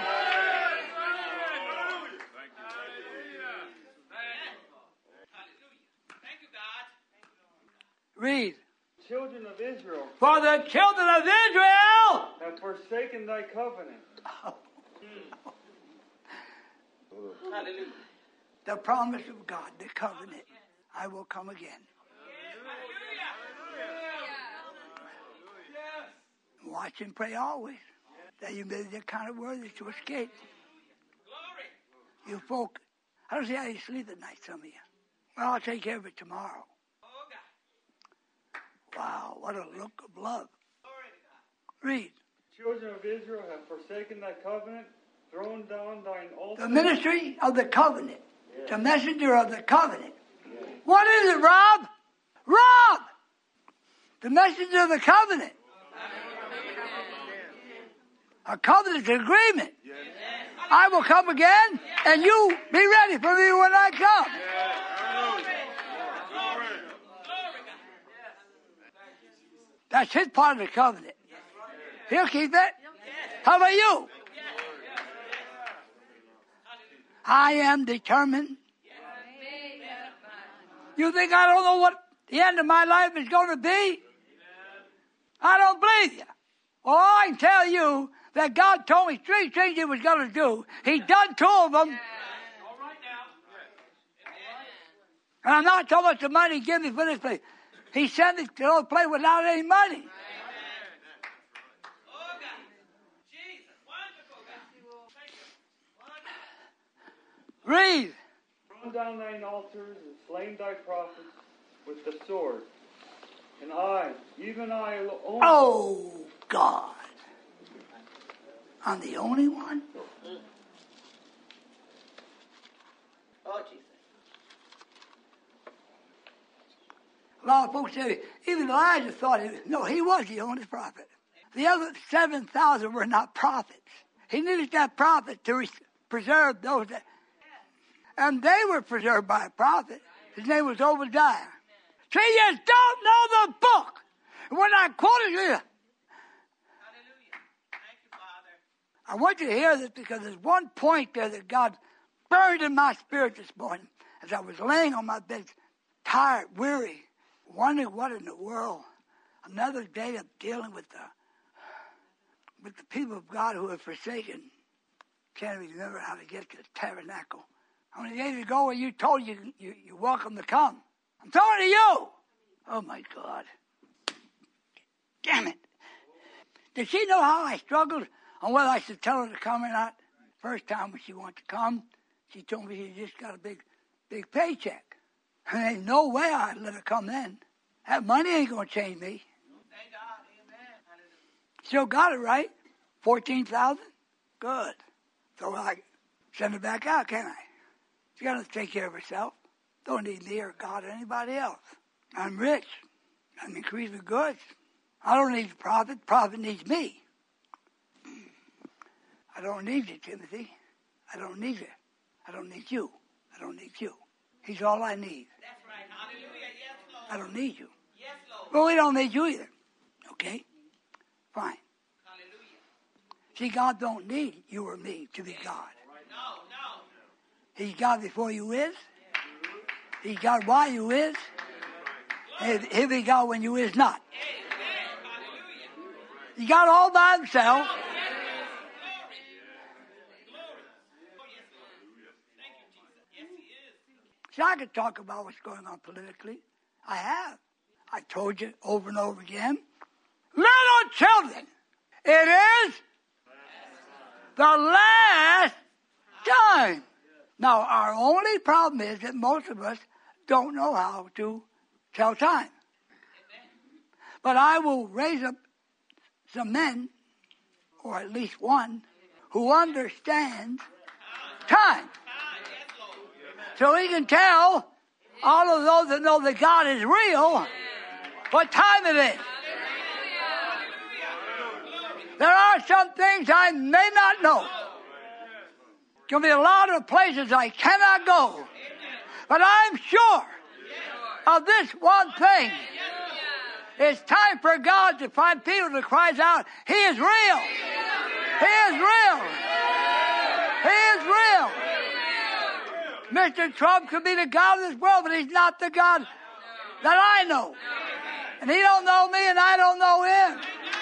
Read. Children of Israel. For the children of Israel have forsaken thy covenant. Hallelujah. The promise of God, the covenant. I will come again. Watch and pray always, that you may be the kind of worthy to escape. You folk, I don't see how you sleep at night, some of you. Well, I'll take care of it tomorrow. Wow, what a look of love. Read. Children of Israel have forsaken thy covenant, thrown down thine altar. The ministry of the covenant. Yes. The messenger of the covenant. Yes. What is it, Rob? Rob! The messenger of the covenant. A covenant agreement. Yes. I will come again, and you be ready for me when I come. Yes. That's his part of the covenant. He'll keep it. How about you? I am determined. You think I don't know what the end of my life is going to be? I don't believe you. Well, I can tell you that God told me 3 things He was going to do. He done 2 of them. And I'm not talking about the money He gave me for this place. He sent me to no place without any money. Read. Thrown down thine altars and slain thy prophets with the sword. And I, even I alone. Oh, God. I'm the only one? Oh, Jesus. A lot of folks say, even Elijah thought, he was the only prophet. The other 7,000 were not prophets. He needed that prophet to preserved those that, and they were preserved by a prophet. His name was Obadiah. See, you don't know the book. When I quoted you, Hallelujah. Thank you, Father. I want you to hear this because there's one point there that God burned in my spirit this morning as I was laying on my bed, tired, weary, wondering what in the world. Another day of dealing with the people of God who have forsaken. Can't even remember how to get to the tabernacle. How many days ago were you told you're welcome to come? I'm talking to you. Oh my God. Damn it. Did she know how I struggled on whether I should tell her to come or not? First time when she wanted to come, she told me she just got a big paycheck. And there ain't no way I'd let her come then. That money ain't going to change me. Thank God. Amen. Hallelujah. Still got it, right? 14,000? Good. So I send her back out, can't I? She got to take care of herself. Don't need me or God or anybody else. I'm rich. I'm increased with goods. I don't need the prophet. The prophet needs me. I don't need you, Timothy. I don't need you. I don't need you. I don't need you. He's all I need. That's right. Hallelujah. Yes, Lord. I don't need you. Yes, Lord. Well, we don't need you either. Okay? Fine. Hallelujah. See, God don't need you or me to be God. No, no. He's God before you is. He's God while you is. He'll be God when you is not. Amen. Hallelujah. He's God all by himself. Glory. Glory. Oh, yes, Lord. Thank you, Jesus. Yes, he is. See, I could talk about what's going on politically. I have. I told you over and over again. Little children, it is the last time. Now, our only problem is that most of us don't know how to tell time. But I will raise up some men, or at least one, who understands time. So he can tell all of those that know that God is real what time it is. There are some things I may not know. There'll be a lot of places I cannot go. But I'm sure of this one thing. It's time for God to find people that cries out, He is real. He is real. He is real. Mr. Trump could be the God of this world, but he's not the God that I know. And he don't know me and I don't know him.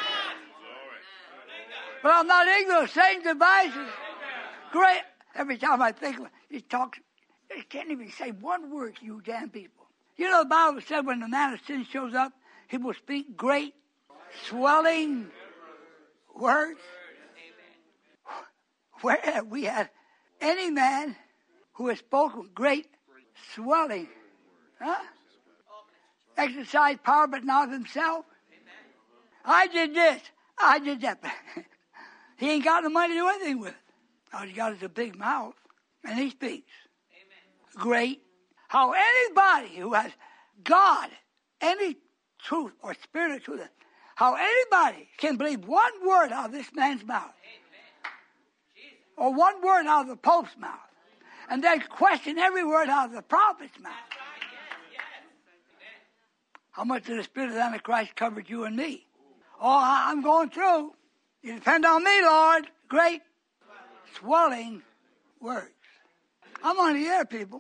But I'm not ignorant of Satan's devices. Great. Every time I think of it, he talks, he can't even say one word, you damn people. You know the Bible said when the man of sin shows up, he will speak great, swelling words. Where have we had any man who has spoken great, swelling, exercised power but not of himself? I did this, I did that. He ain't got the money to do anything with. All he's got is a big mouth, and he speaks. Amen. Great. How anybody who has God, any truth or spirit of truth, how anybody can believe one word out of this man's mouth, or one word out of the Pope's mouth, and then question every word out of the prophet's mouth. How much of the spirit of the Antichrist covered you and me? Oh, I'm going through. You depend on me, Lord. Great, swelling words. I'm on the air, people.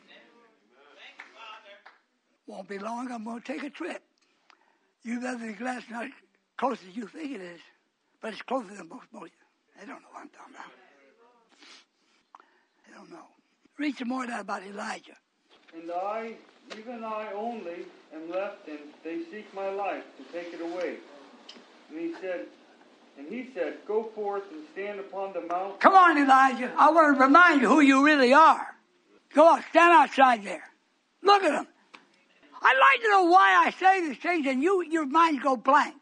Won't be long. I'm going to take a trip. You better be glad it's not as close as you think it is, but it's closer than most of you. They don't know what I'm talking about. They don't know. Read some more of that about Elijah. And I, even I only, am left, and they seek my life to take it away. And he said, go forth and stand upon the mountain. Come on, Elijah. I want to remind you who you really are. Go on, stand outside there. Look at them. I'd like to know why I say these things and your minds go blank.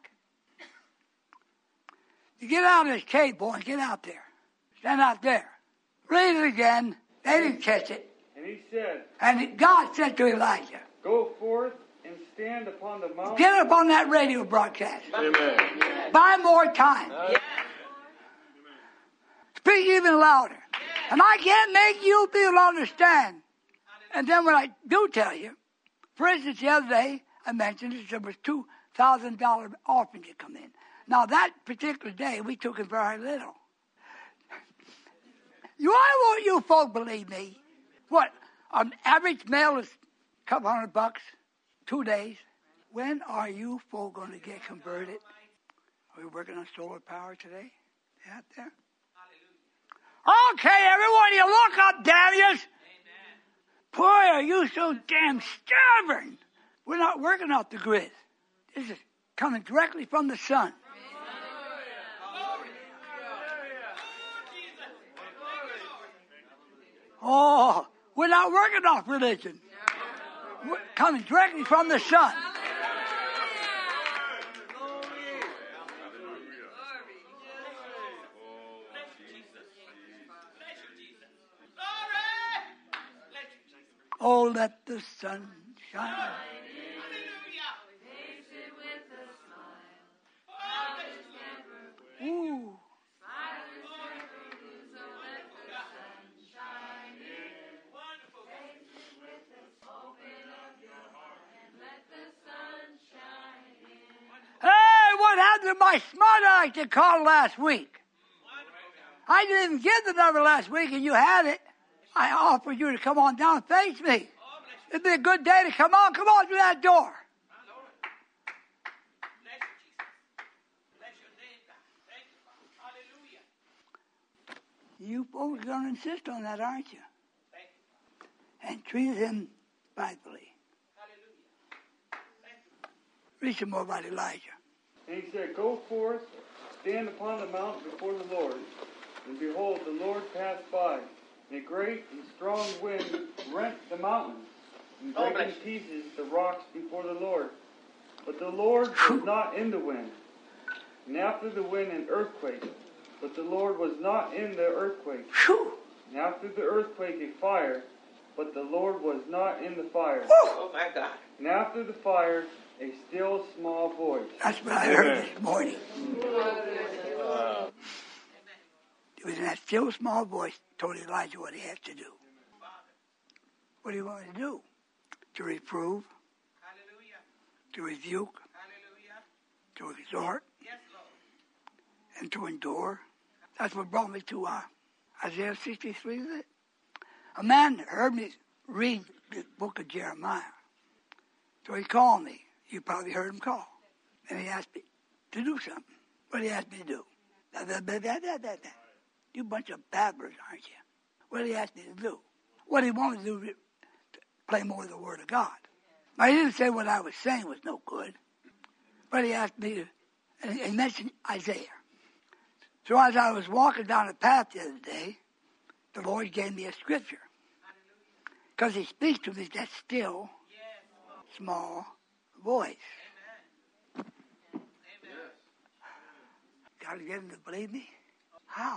You get out of this cave, boy, and get out there. Stand out there. Read it again. They didn't catch it. And he said, and God said to Elijah, go forth and stand upon the mountain. Get up on that radio broadcast. Amen. Buy more time. Speak even louder. And I can't make you people understand. And then when I do tell you, for instance, the other day, I mentioned that there was $2,000 offering to come in. Now, that particular day, we took in very little. Why won't you folk believe me? What, an average mail is a couple $100, 2 days. When are you folk going to get converted? Are we working on solar power today? Out there? Okay, everyone, you look up, damn you. Boy, are you so damn stubborn. We're not working off the grid. This is coming directly from the sun. Oh, we're not working off religion. We're coming directly from the sun. Oh, let the sun shine. Ooh. Hey, what happened to my smart aleck you called last week? I didn't even give the number last week and you had it. I offered you to come on down and face me. It'd be a good day to come on. Come on through that door. You folks are going to insist on that, aren't you? And treat him spitefully. Read some more about Elijah. And he said, Go forth, stand upon the mountain before the Lord. And behold, the Lord passed by. And a great and strong wind rent the mountains, and brake in pieces the rocks before the Lord. But the Lord was not in the wind. And after the wind an earthquake. But the Lord was not in the earthquake. And after the earthquake a fire. But the Lord was not in the fire. Oh, my God. And after the fire a still small voice. That's what I heard this morning. It was in that still small voice told Elijah what he had to do. What do you want me to do? To reprove, to rebuke, to exhort, and to endure. That's what brought me to Isaiah 63. Is it? A man heard me read the book of Jeremiah. So he called me. You probably heard him call. And he asked me to do something. What did he ask me to do? You bunch of babblers, aren't you? What did he ask me to do? What he wanted to do to play more of the Word of God. Now, he didn't say what I was saying was no good. But he asked me to, and he mentioned Isaiah. So as I was walking down the path the other day, the Lord gave me a scripture. Because he speaks to me that still, small voice. Got to get him to believe me? How?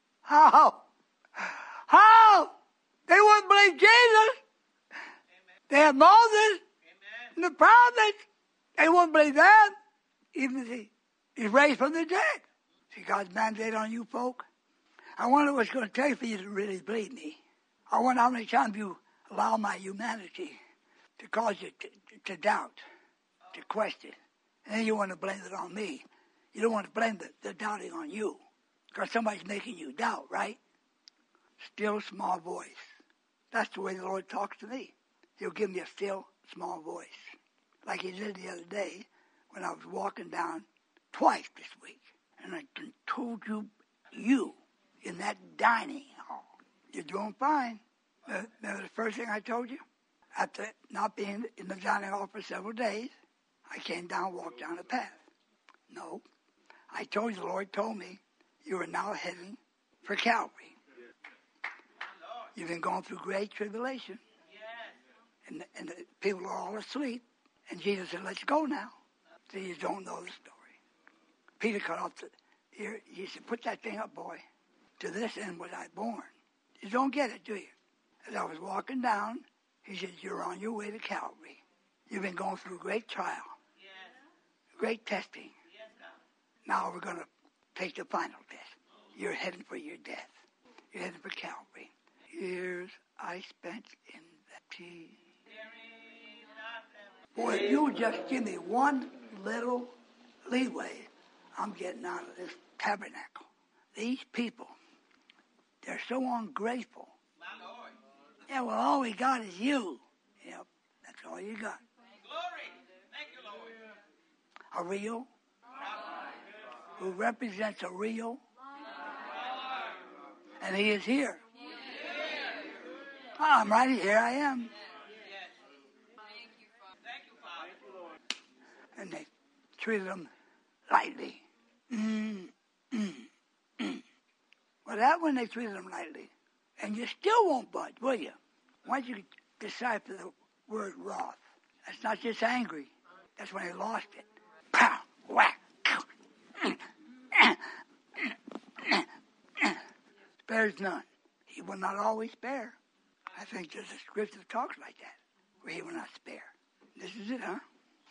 They wouldn't believe Jesus. They had Moses and the prophets. They wouldn't believe them. Even if he's raised from the dead. See God's mandate on you folk? I wonder what it's going to take for you to really believe me. I wonder how many times you allow my humanity to cause you to doubt, to question. And then you want to blame it on me. You don't want to blame the doubting on you. Because somebody's making you doubt, right? Still small voice. That's the way the Lord talks to me. He'll give me a still small voice. Like he did the other day when I was walking down twice this week. And I told you in that dining hall, you're doing fine. Remember the first thing I told you? After not being in the dining hall for several days, I came down, walked down the path. No. I told you, the Lord told me, you are now heading for Calvary. You've been going through great tribulation. And the people are all asleep. And Jesus said, let's go now. So you don't know the story. Peter cut off the ear. He said, put that thing up, boy. To this end was I born. You don't get it, do you? As I was walking down, he said, you're on your way to Calvary. You've been going through great trial. Great testing. Now we're going to take the final test. You're heading for your death. in for Calvary. Years I spent in baptism. Boy, if you just give me one little leeway, I'm getting out of this tabernacle. These people, they're so ungrateful. Yeah, well, all we got is you. Yep, that's all you got. Glory. Thank you, Lord. A real, who represents a real, and he is here. I'm right here. I am. Thank you, Father. And they treated them lightly. Well, that one they treated them lightly. And you still won't budge, will you? Once you decipher the word wrath, that's not just angry. That's when he lost it. Pow, whack. Spares none. He will not always spare. I think there's a scripture that talks like that, where he will not spare. This is it, huh?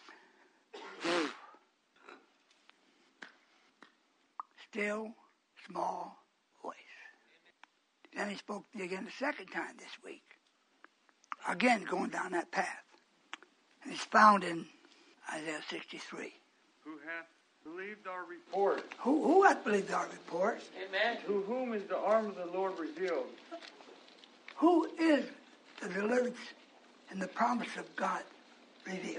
Still, small voice. Then he spoke to me again the second time this week. Again, going down that path. And it's found in Isaiah 63. Who hath believed our report? Who hath believed our report? Amen. To whom is the arm of the Lord revealed? Who is the deliverance and the promise of God revealed?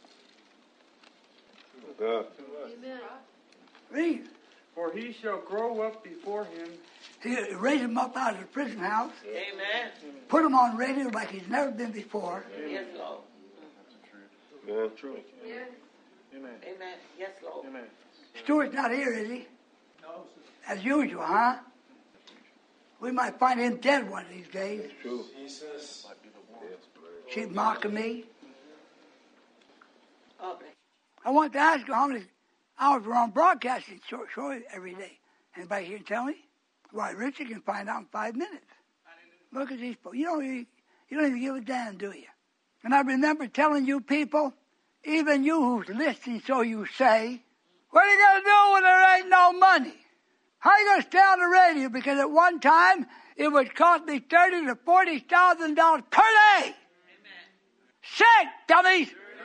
God. Read. For he shall grow up before him. He raised him up out of the prison house, Amen. put him on radio like he's never been before. Yes, Lord. Yeah, true. Amen. Amen. Yes, Lord. Amen. Stuart's not here, is he? No. As usual, huh? We might find him dead one of these days. True. She's mocking me. Oh, bless. I want to ask you how many hours we're on broadcasting show every day. Anybody here can tell me? Why, Richard can find out in 5 minutes. Look at these people. You don't even give a damn, do you? And I remember telling you people, even you who's listening, so you say, what are you going to do when there ain't no money? How are you going to stay on the radio? Because at one time, it would cost me $30,000 to $40,000 per day. Amen. Sick, dummies!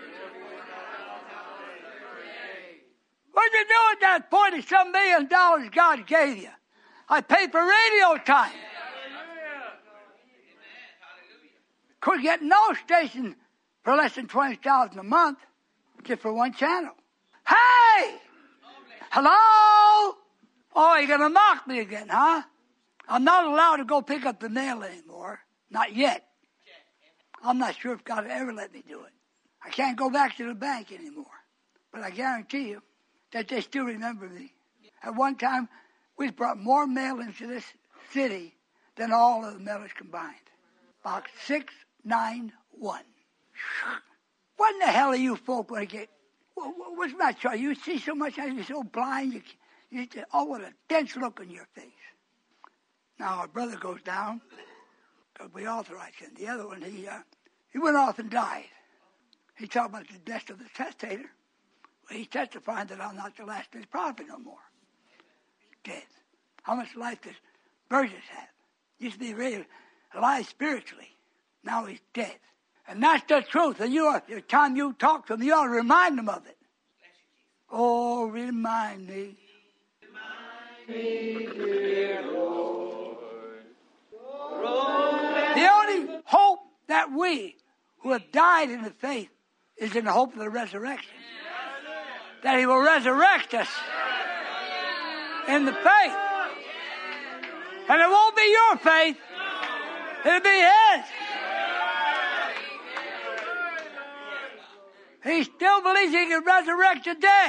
What'd you do with that $40-some million God gave you? I paid for radio time. Could get no station for less than $20,000 a month, just for one channel. Hey! Hello? Oh, you're going to mock me again, huh? I'm not allowed to go pick up the mail anymore. Not yet. I'm not sure if God will ever let me do it. I can't go back to the bank anymore. But I guarantee you that they still remember me. At one time, we brought more mail into this city than all of the mailers combined. Box 691. What in the hell are you folk going to get? What's my choice? You see so much, you're so blind, you say, oh, what a dense look on your face. Now our brother goes down, because we authorized him. The other one, he went off and died. He talked about the death of the testator. Well, he's testifying that I'm not the last of his prophet no more. He's dead. How much life does Burgess have? Used to be really alive spiritually. Now he's dead. And that's the truth. And the time you talk to him, you ought to remind them of it. Oh, remind me. Dear Lord. The only hope that we who have died in the faith is in the hope of the resurrection. That he will resurrect us in the faith. And it won't be your faith. It'll be his. He still believes he can resurrect the dead.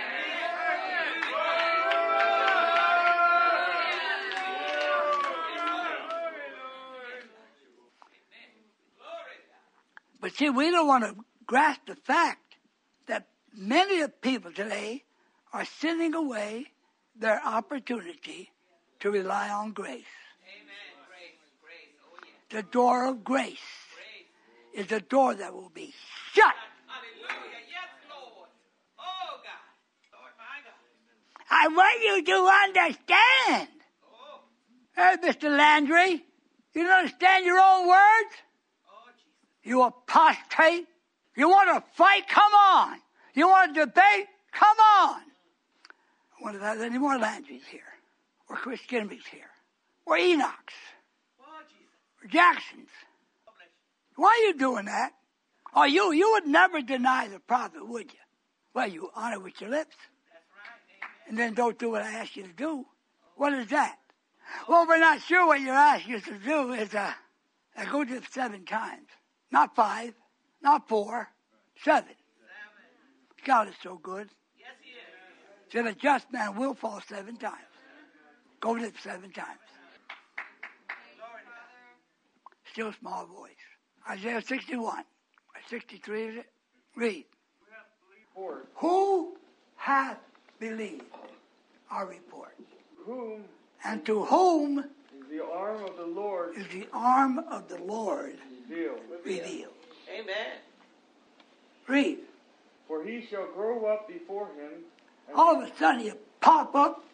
But see, we don't want to grasp the fact that many of people today are sending away their opportunity to rely on grace. Amen. Grace. Oh, yes. The door of grace is a door that will be shut. Hallelujah. Yes, Lord. Oh, God. Lord, my God. I want you to understand. Oh. Hey, Mr. Landry, you don't understand your own words? Oh, Jesus. You apostate. You want to fight? Come on. You want to debate? Come on. I wonder if there's any more Landrys here, or Chris Kinleys here, or Enochs, Oh, Jesus. or Jacksons. God bless you. Why are you doing that? Oh, you would never deny the prophet, would you? Well, you honor with your lips, That's right. Amen. and then don't do what I ask you to do. What is that? Well, we're not sure what you're asking us to do is I go to it 7 times. Not 5, not 4, 7. God is so good. Yes, He is. Said a just man will fall 7 times. Go to it 7 times. Glory to God. Still small voice. Isaiah 61. Or 63 is it? Read. Report. Who hath believed our report? Whom And to whom is the arm of the Lord is the arm of the Lord revealed? revealed? Amen. Read. For he shall grow up before him. And All of a sudden you pop up.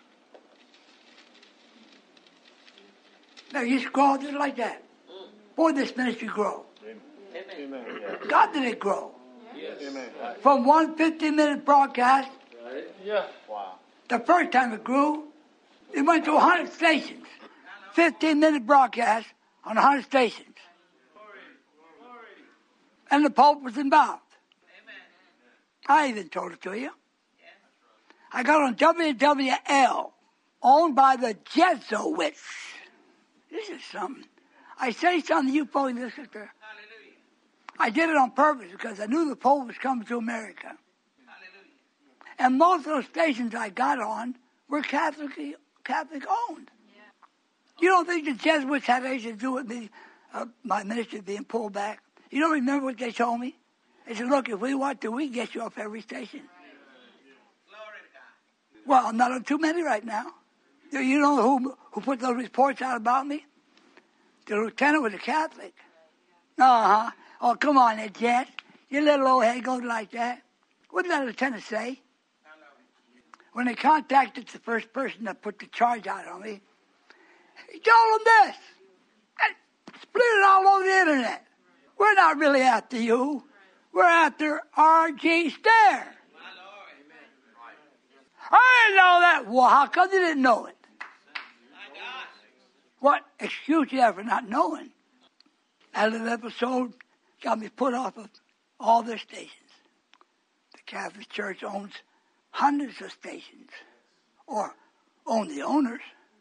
Now you scroll just like that. Boy, this ministry grow. Amen. God did it grow. Amen. From one 15-minute broadcast, Yeah. Wow. the first time it grew, it went to 100 stations. 15-minute broadcast on 100 stations. And the Pope was involved. I even told it to you. I got on WWL, owned by the Jesuits. This is something. I say something, you folks listen to. Hallelujah. I did it on purpose because I knew the Pope was coming to America. Hallelujah. And most of those stations I got on were Catholic owned. You don't think the Jesuits had anything to do with me, my ministry being pulled back? You don't remember what they told me? They said, look, if we want to, we can get you off every station. Glory to God. Well, I'm not on too many right now. You know who put those reports out about me? The lieutenant was a Catholic. Uh-huh. Oh, come on, there, Jet. Your little old head goes like that. What did that lieutenant say? When they contacted the first person that put the charge out on me, he told them this. And split it all over the internet. We're not really after you. We're after R.G. Stair. My Lord. Amen. I didn't know that. Well, how come you didn't know it? My God. What excuse you have for not knowing? That little episode got me put off of all their stations. The Catholic Church owns hundreds of stations, or own the owners.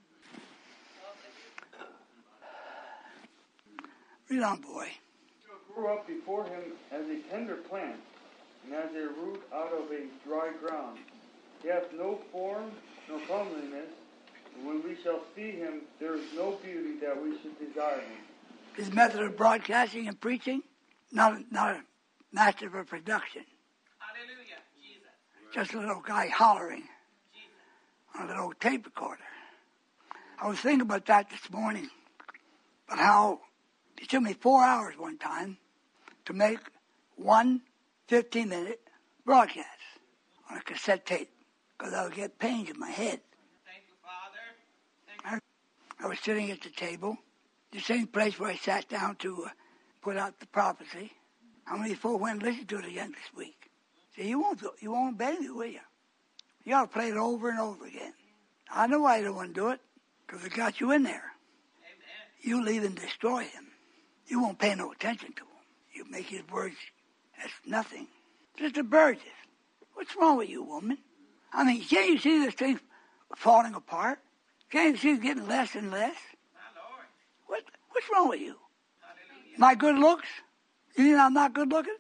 Read on, boy. Grew up before him as a tender plant, and as a root out of a dry ground. He hath no form nor comeliness, and when we shall see him, there is no beauty that we should desire him. His method of broadcasting and preaching, not a master of production. Hallelujah. Jesus. Just a little guy hollering on a little tape recorder. I was thinking about that this morning, but how it took me 4 hours one time to make one 15-minute broadcast on a cassette tape because I would get pains in my head. Thank you, Father. Thank you. I was sitting at the table, the same place where I sat down to put out the prophecy. How many folk went and listened to it again this week? See, you won't obey me, will you? You ought to play it over and over again. I know why you don't want to do it, because it got you in there. Amen. You leave and destroy him. You won't pay no attention to him. You make his words as nothing. Sister Burgess, what's wrong with you, woman? I mean, can't you see this thing falling apart? Can't you see it getting less and less? My Lord. What's wrong with you? Hallelujah. My good looks? You mean I'm not good looking?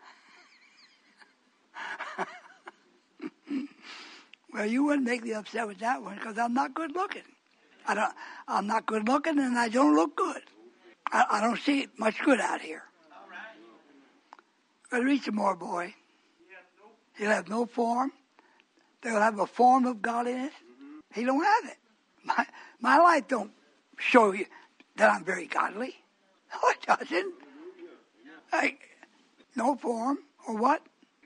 Well, you wouldn't make me upset with that one because I'm not good looking. I'm not good looking and I don't look good. I don't see much good out here. All right. But read some more, boy. He'll have no form. They'll have a form of godliness. He don't have it. My life don't show you that I'm very godly. No, it doesn't. Like, no form or what?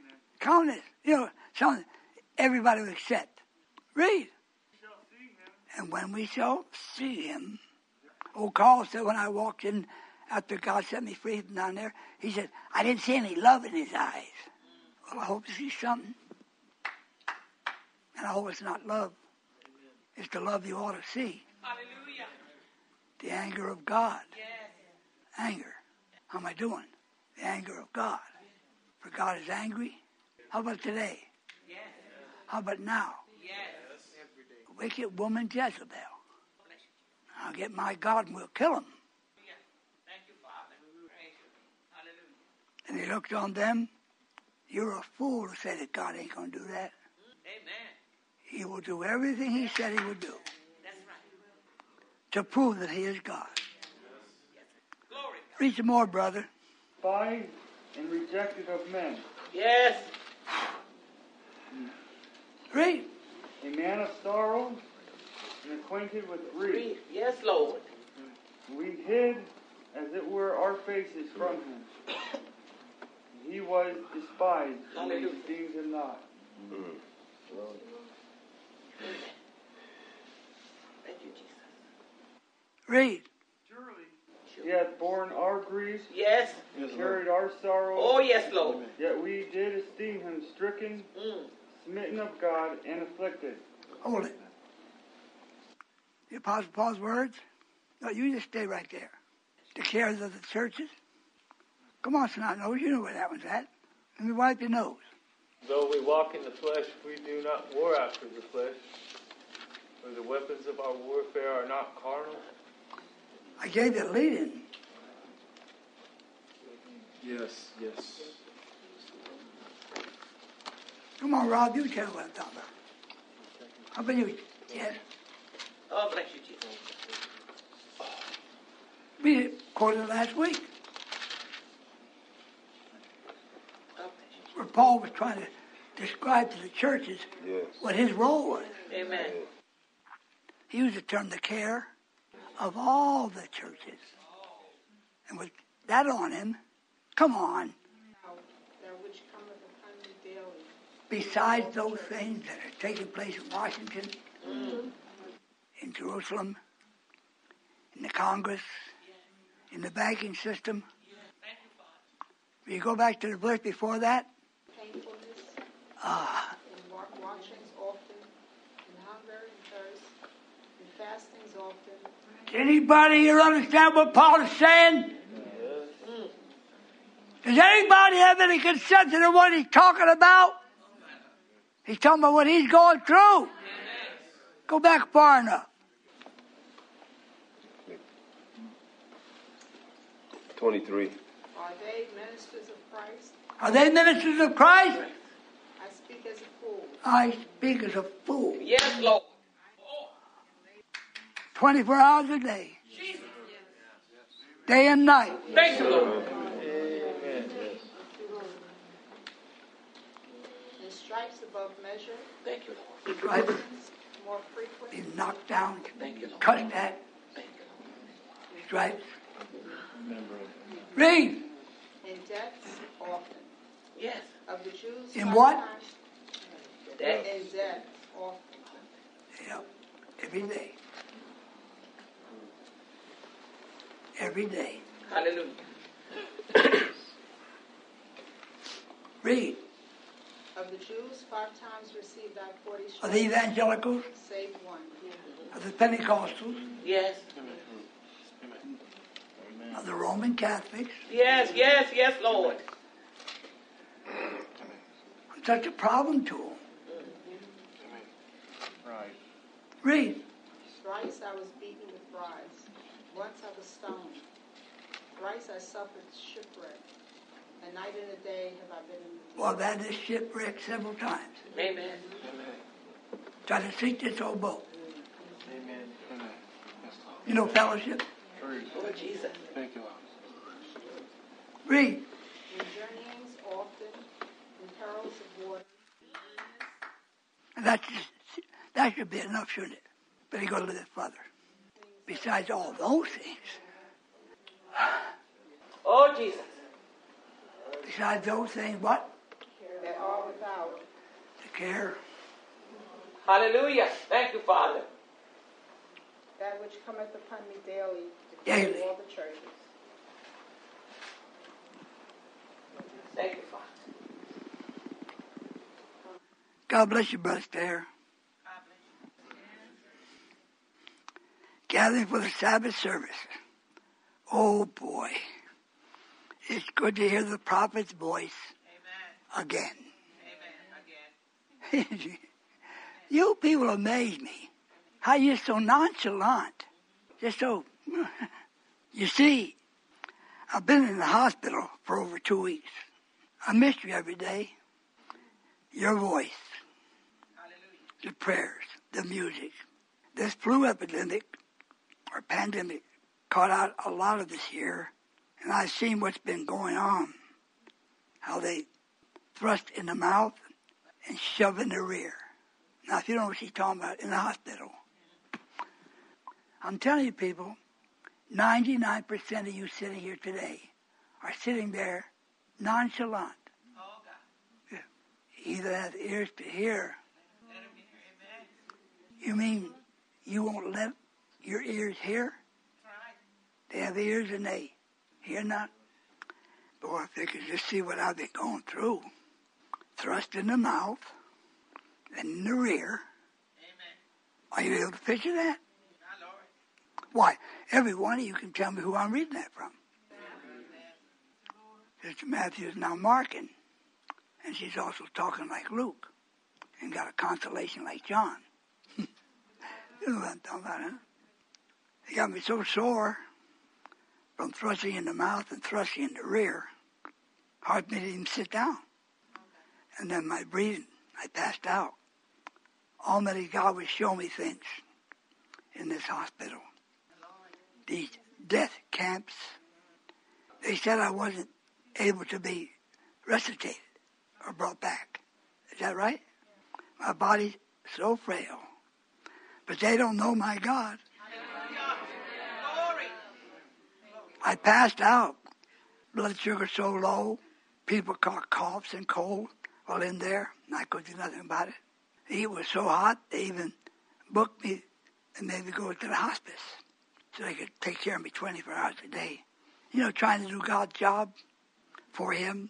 Countenance. You know, something everybody would accept. Read. And when we shall see him, old Carl said when I walked in after God set me free from down there, he said, I didn't see any love in his eyes. Well, I hope to see something. And I hope it's not love. It's the love you ought to see. Hallelujah. The anger of God. Yes. Anger. How am I doing? The anger of God. For God is angry. How about today? Yes. How about now? Yes. Wicked woman Jezebel. I'll get my God and we'll kill him. Thank you, Father. Praise you. Hallelujah. And he looked on them. You're a fool to say that God ain't going to do that. Amen. He will do everything he said he would do That's right. to prove that he is God. Glory. Read some more, brother. Despised and rejected of men, Yes. Read. a man of sorrows and acquainted with grief. Yes, Lord. We hid, as it were, our faces from him. He was despised, and we Hallelujah. esteemed him not. Thank you, Jesus. Read. He hath borne our griefs, Yes. and carried our sorrows. Oh, yes, Lord. Yet we did esteem him stricken, smitten of God, and afflicted. Hold it. The Apostle Paul's words? No, you just stay right there. The cares of the churches? Come on, snot nose. You know where that one's at. Let me wipe your nose. Though we walk in the flesh, we do not war after the flesh. For the weapons of our warfare are not carnal. I gave you a lead-in. Yes, yes. Come on, Rob, you tell what I'm talking about. How about you? Yes. Oh, bless you, Jesus. Read it, quoted last week, Oh, bless you. where Paul was trying to describe to the churches what his role was. Amen. He used the term the care of all the churches. And with that on him, come on, That which cometh upon me daily. besides those things that are taking place in Washington, in Jerusalem, in the Congress, in the banking system. Will you go back to the verse before that? Painfulness, in watchings often, in hunger and thirst, in fastings often. Does anybody here understand what Paul is saying? Does anybody have any conception of what he's talking about? He's talking about what he's going through. Go back far enough. 23. Are they ministers of Christ? Are they ministers of Christ? I speak as a fool. I speak as a fool. Yes, Lord. 24 hours a day. Day and night. Thank you, Lord. In stripes above measure, Thank you, Lord. Stripes, more frequent, be knocked down, Thank you, Lord. cut at, Thank you, stripes. Read. in deaths often. Yes. Of the Jews, In 5 what? times, That. in deaths often. Yep. Every day. Every day. Hallelujah. Read. Of the Jews, 5 times received I 40 Of stripes, the evangelicals, save one. of the Pentecostals, Yes. of the Roman Catholics. Yes, yes, yes, Lord. I'm such a problem to them. Read. Thrice I was beaten with rods. Once I was stoned. Thrice I suffered shipwreck. A night and a day have I been in the Well, I've had this shipwreck several times. Amen. Try to sink this old boat. Amen. You know fellowship? Lord Jesus. Thank you, Read. in journeyings often, in perils of water, And that should be enough, shouldn't it? But he goes a little bit further. Besides all those things, Oh, Jesus. besides those things, what? that are without. The care. Hallelujah. Thank you, Father. that which cometh upon me daily, Daily. before all the churches. Thank you, Father. God bless you, Brother Stair. Gathering for the Sabbath service. Oh boy. It's good to hear the prophet's voice. Amen. Again. Amen. Again. You people amaze me. How you're so nonchalant. Just so. You see, I've been in the hospital for over 2 weeks. I miss you every day. Your voice. Hallelujah. The prayers. The music. This flu epidemic or pandemic caught out a lot of this year, and I've seen what's been going on. How they thrust in the mouth and shove in the rear. Now, if you don't know what she's talking about, in the hospital. I'm telling you, people, 99% of you sitting here today are sitting there nonchalant. Oh, God. Either have ears to hear. Let him hear. Amen. You mean you won't let your ears hear? That's right. They have ears and they hear not. Boy, if they could just see what I've been going through. Thrust in the mouth, then in the rear. Amen. Are you able to picture that? My Lord. Why, every one of you can tell me who I'm reading that from. Sister Matthew is now marking, and she's also talking like Luke, and got a consolation like John. You know what I'm talking about, huh? They got me so sore from thrusting in the mouth and thrusting in the rear, hard for me to even sit down. And then my breathing, I passed out. Almighty God would show me things in this hospital. These death camps. They said I wasn't able to be resuscitated or brought back. Is that right? My body's so frail. But they don't know my God. Glory. I passed out. Blood sugar so low. People caught coughs and cold while in there. And I could do nothing about it. The heat was so hot, they even booked me and made me go to the hospice so they could take care of me 24 hours a day. You know, trying to do God's job for Him.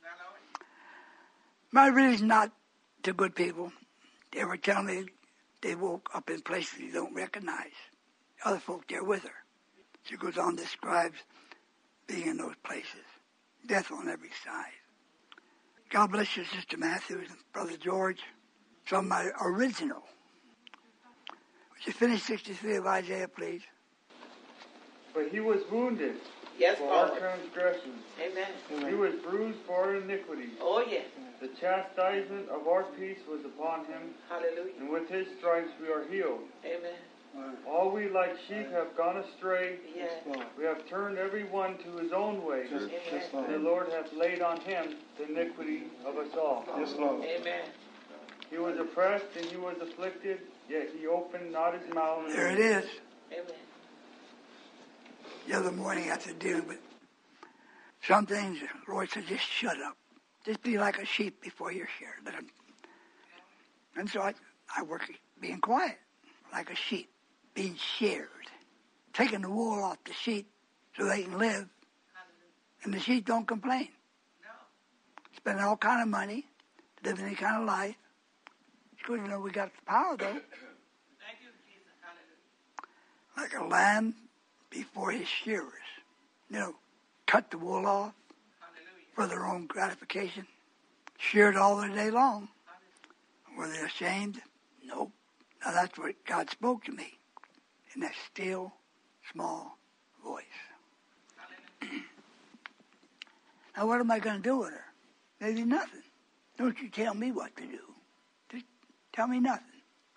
My reason not to good people. They were telling me they woke up in places you don't recognize. Other folk there with her. She goes on, describes being in those places. Death on every side. God bless you, Sister Matthews and Brother George. From my original. Would you finish 63 of Isaiah, please? But he was wounded Yes, for our Lord. transgressions. Amen. He was bruised for our iniquities. Oh, yes. The chastisement of our peace was upon him, Hallelujah. and with his stripes we are healed. Amen. All we like sheep have gone astray. Yes. We have turned every one to his own way. Amen. And the Lord hath laid on him the iniquity of us all. Yes, Lord. Amen. He was oppressed and he was afflicted, yet he opened not his mouth. There it is. Amen. The other morning I had to deal with some things. The Lord said, just shut up. Just be like a sheep before you're sheared. And so I work being quiet, like a sheep, being sheared. Taking the wool off the sheep so they can live. And the sheep don't complain. No. Spending all kind of money, living any kind of life. It's good to know we got the power, though. Thank you, Jesus. Hallelujah. Like a lamb before his shearers. You know, cut the wool off Hallelujah. for their own gratification. Sheared all the day long. Were they ashamed? Nope. Now that's what God spoke to me in that still, small voice. Hallelujah. Now what am I going to do with her? Maybe nothing. Don't you tell me what to do. Just tell me nothing.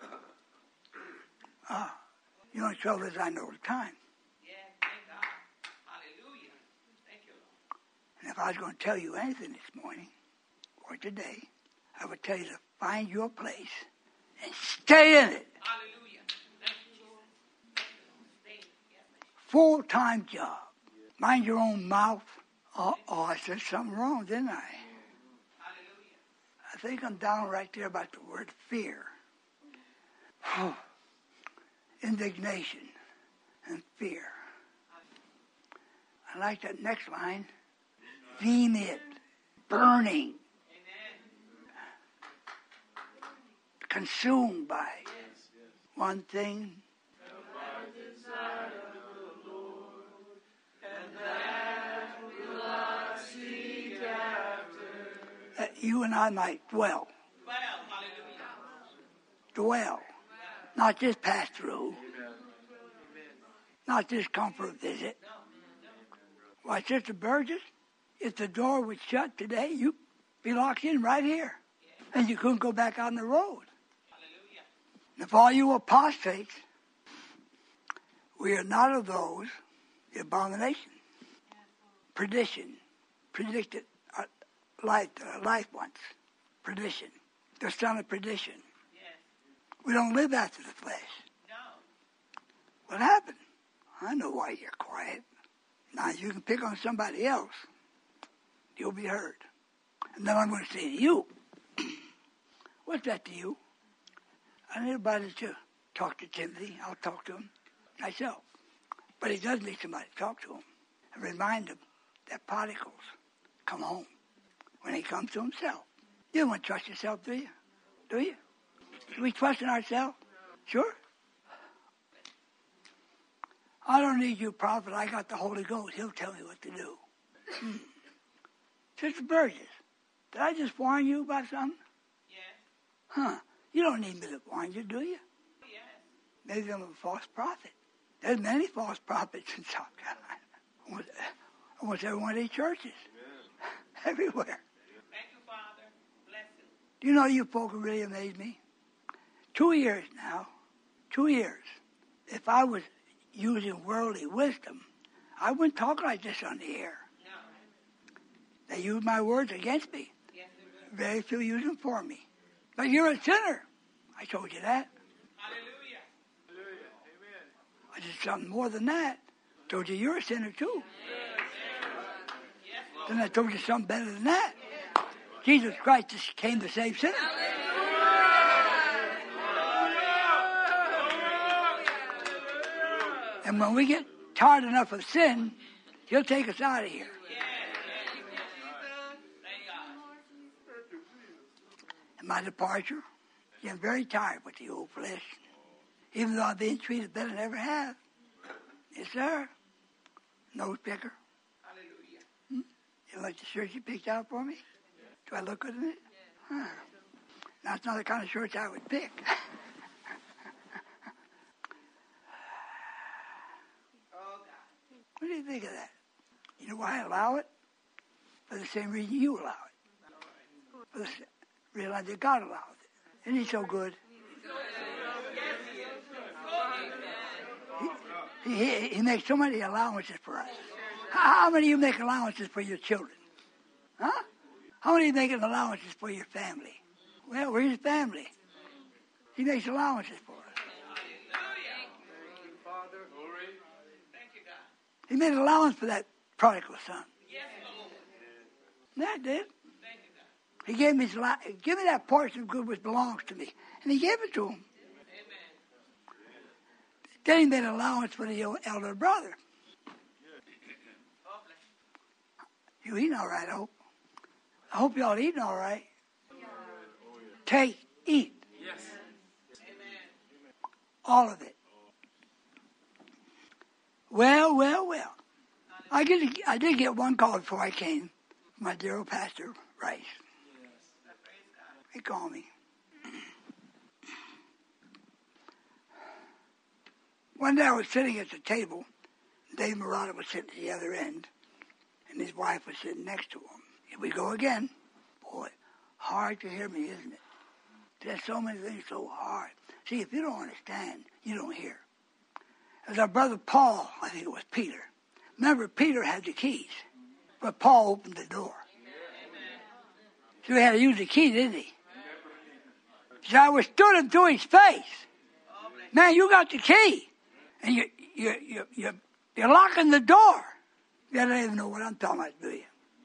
You know, the trouble is I know the time. Yes, thank God. Hallelujah. Thank you, Lord. And if I was going to tell you anything this morning or today, I would tell you to find your place and stay in it. Hallelujah. Thank you, Lord. Thank you, Lord. Stay. Yes, Full-time job. Mind your own mouth. I said something wrong, didn't I? hallelujah. I think I'm down right there about the word fear. Indignation. and fear. I like that next line. Vehement, burning, consumed by one thing. That you and I might dwell. Dwell. Not just pass through. Not just come for a visit. Why, Sister Burgess, if the door was shut today, you'd be locked in right here. And you couldn't go back on the road. And if all you apostates, we are not of those, the abomination, perdition, predicted life once, perdition, the son of perdition. We don't live after the flesh. What happened? I know why you're quiet. Now you can pick on somebody else. You'll be heard. And then I'm going to say to you, what's that to you? I need anybody to talk to Timothy. I'll talk to him myself. But he does need somebody to talk to him and remind him that prodigals come home when he comes to himself. You don't want to trust yourself, do you? Do you? Do we trust in ourselves? Sure. I don't need you, prophet. I got the Holy Ghost. He'll tell me what to do. Sister Burgess, did I just warn you about something? Yes. Huh. You don't need me to warn you, do you? Yes. Maybe I'm a false prophet. There's many false prophets in South Carolina. Almost every one of these churches. Everywhere. Thank you, Father. Blessing. Do you know you folk really amaze me? 2 years now. 2 years. If I was using worldly wisdom, I wouldn't talk like this on the air. No. They use my words against me. Yes, they will. Very few use them for me. But you're a sinner. I told you that. Hallelujah. I did something more than that. Told you you're a sinner too. Then I told you something better than that. Jesus Christ just came to save sinners. And when we get tired enough of sin, He'll take us out of here. In my departure, I'm very tired with the old flesh. Even though I've been treated better than I ever have. Yes, sir. Nose picker. Hallelujah. You like the shirt you picked out for me? Do I look good in it? Huh. That's not the kind of shirts I would pick. What do you think of that? You know why I allow it? For the same reason you allow it. For the realize that God allows it. Isn't He so good? He makes so many allowances for us. How many of you make allowances for your children? Huh? How many of you make allowances for your family? Well, we're His family. He makes allowances for us. He made an allowance for that prodigal son. Yes, Lord. That did. Thank you, God. He gave me give me that portion of good which belongs to me. And He gave it to him. Amen. Then He made an allowance for the elder brother. Oh, bless You eating all right, I hope. I hope y'all eating all right. Take, eat. Yes. Amen. All of it. Well. I did get one call before I came. My dear old pastor, Rice. He called me. One day I was sitting at the table. Dave Murata was sitting at the other end. And his wife was sitting next to him. Here we go again. Boy, hard to hear me, isn't it? There's so many things so hard. See, if you don't understand, you don't hear. As our brother Paul, I think it was Peter. Remember, Peter had the keys, but Paul opened the door. So he had to use the key, didn't he? So I withstood him to his face. Man, you got the key, and you're locking the door. You don't even know what I'm talking about, do you?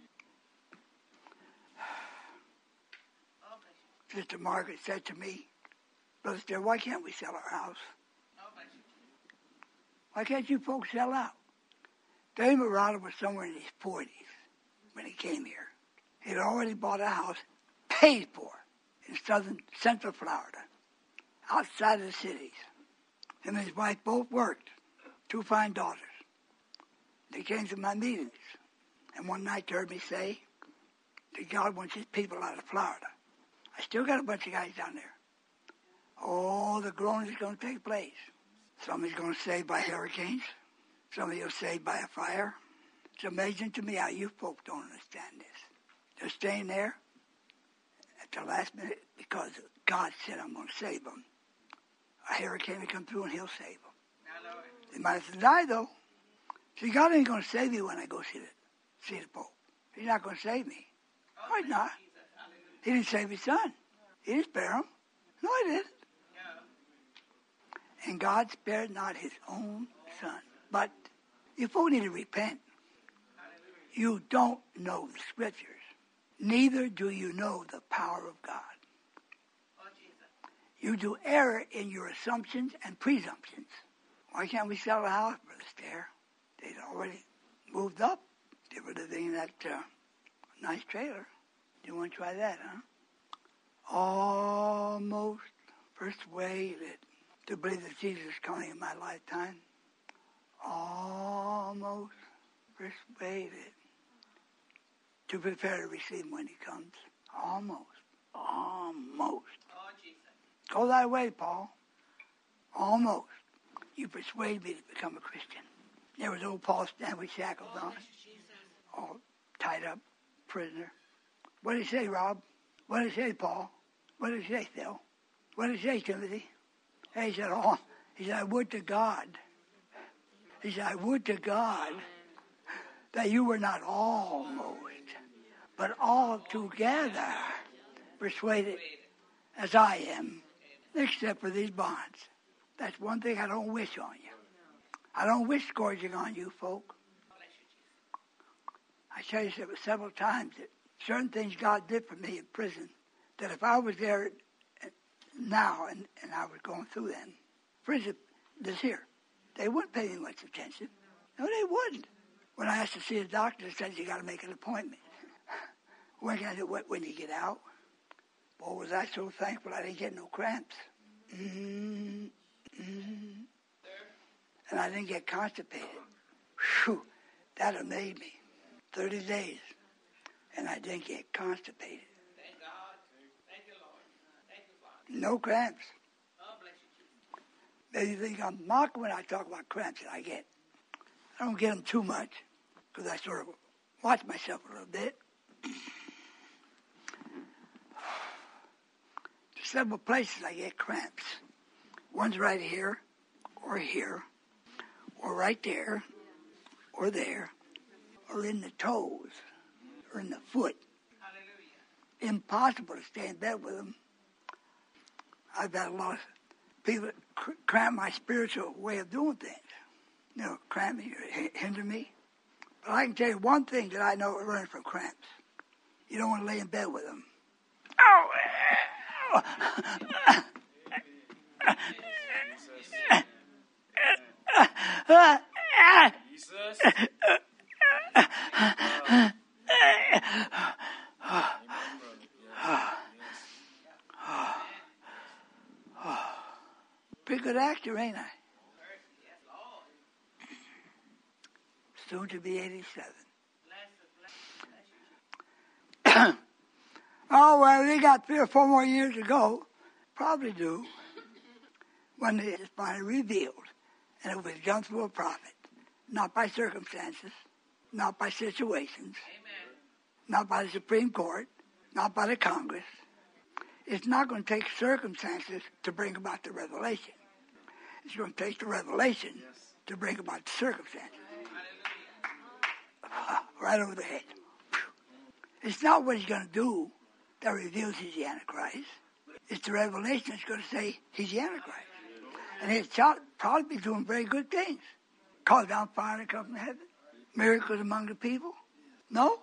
Sister Margaret said to me, Brother Stair, why can't we sell our house? Why can't you folks sell out? Dave Murata was somewhere in his 40s when he came here. He'd already bought a house, paid for, in central Florida, outside of the cities. Him and his wife both worked, 2 fine daughters. They came to my meetings, and one night they heard me say that God wants his people out of Florida. I still got a bunch of guys down there. Oh, the groaning is going to take place. Some is going to say by hurricanes. Some of you are saved by a fire. It's amazing to me how you folks don't understand this. They're staying there at the last minute because God said, I'm going to save them. A hurricane will come through and he'll save them. They might have to die, though. See, God ain't going to save you when I go see the Pope. He's not going to save me. No, he's not. He didn't save his son. He didn't spare him. No, he didn't. And God spared not his own son. But you folks need to repent. You don't know the Scriptures. Neither do you know the power of God. You do error in your assumptions and presumptions. Why can't we sell a house, Brother Stair? They'd already moved up. They were living in that nice trailer. You want to try that, huh? Almost persuaded to believe that Jesus is coming in my lifetime. Almost persuaded to prepare to receive him when he comes. Almost. Go thy way, Paul. Almost. You persuaded me to become a Christian. There was old Paul standing with shackles on, all tied up, prisoner. What did he say, Rob? What did he say, Paul? What did he say, Phil? What did he say, Timothy? Hey, he said, I would to God. He said, I would to God that you were not almost, but altogether persuaded as I am, except for these bonds. That's one thing I don't wish on you. I don't wish scourging on you, folk. I tell you several times that certain things God did for me in prison, that if I was there now and I was going through them, prison this here, they wouldn't pay me much attention. No, they wouldn't. When I asked to see a doctor, they said, you got to make an appointment. When can I do it? When you get out? Boy, was I so thankful I didn't get no cramps. And I didn't get constipated. Whew, that amazed me. 30 days, and I didn't get constipated. Thank God. Thank you, Lord. Thank you, Father. No cramps. Oh, bless you, Jesus. They think I'm mocking when I talk about cramps that I get. I don't get them too much, because I sort of watch myself a little bit. There's several places I get cramps. One's right here, or right there, or there, or in the toes, or in the foot. Hallelujah. Impossible to stay in bed with them. I've had a lot of people cramp my spiritual way of doing things. You know, cramp me or hinder me. But I can tell you one thing that I know learned from cramps. You don't want to lay in bed with them. Jesus. Pretty good actor, ain't I? Soon to be 87. Oh, well, they got 3 or 4 more years to go. Probably do. When it is finally revealed. And it was done through a prophet. Not by circumstances. Not by situations. Amen. Not by the Supreme Court. Not by the Congress. It's not going to take circumstances to bring about the revelation. It's going to take the revelation to bring about the circumstances. Right over the head. It's not what he's going to do that reveals he's the Antichrist. It's the revelation that's going to say he's the Antichrist. And he'll probably be doing very good things. Call down fire to come from heaven. Miracles among the people. No?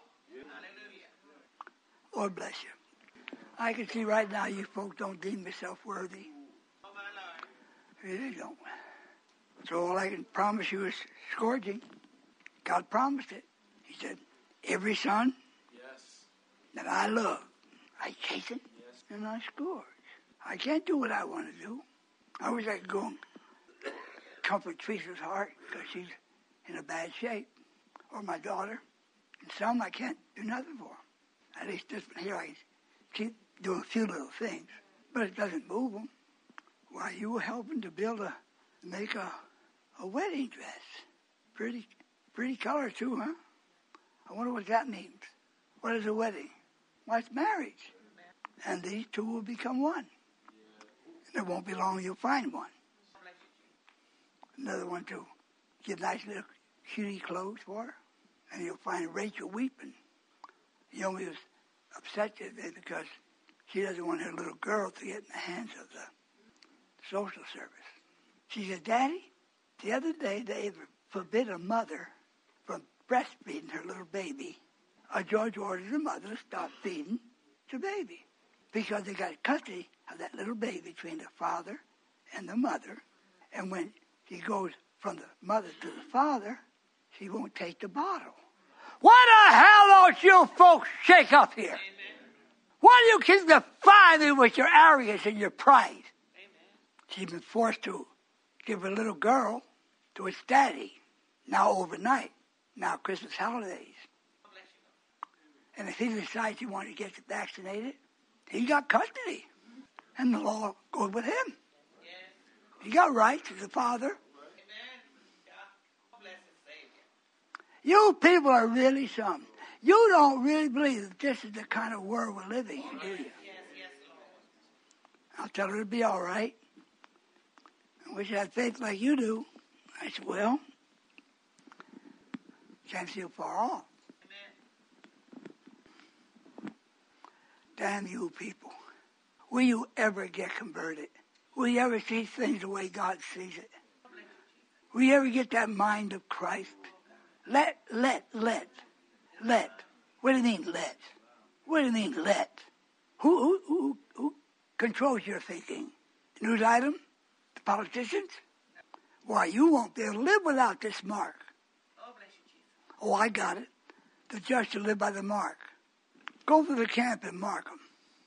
Lord bless you. I can see right now you folks don't deem yourself worthy. You really don't. So all I can promise you is scourging. God promised it. He said, every son that I love, I chasten and I scourge. I can't do what I want to do. I wish I could go and comfort Teresa's heart because she's in a bad shape. Or my daughter. And some I can't do nothing for. At least this one here I can keep doing a few little things. But it doesn't move them. Why, you were helping to make a wedding dress. Pretty color too, huh? I wonder what that means. What is a wedding? Well, it's marriage. And these two will become one. And it won't be long you'll find one. Another one to get nice little cutie clothes for her. And you'll find Rachel weeping. Yomi was upset today because she doesn't want her little girl to get in the hands of the social service. She said, Daddy, the other day they forbid a mother from breastfeeding her little baby. George ordered the mother to stop feeding the baby because they got custody of that little baby between the father and the mother. And when she goes from the mother to the father, she won't take the bottle. Why the hell don't you folks shake up here? Amen. Why do you keep defying me with your arrogance and your pride? Amen. She's been forced to give her little girl to its daddy. Now overnight. Now Christmas holidays. And if he decides he wants to get vaccinated, he got custody. And the law goes with him. Yes. He got rights as a father. You people are really something. You don't really believe that this is the kind of world we're living in, do you? Yes, Lord. I'll tell her it'll be all right. I wish I had faith like you do. I said, well, can't see far off. Amen. Damn you people. Will you ever get converted? Will you ever see things the way God sees it? Will you ever get that mind of Christ? Let. What do you mean, let? What do you mean, let? Who controls your thinking? The news item? The politicians? Why, you won't be able to live without this mark. Oh, bless you, Jesus. Oh, I got it. The judge shall live by the mark. Go to the camp and mark them.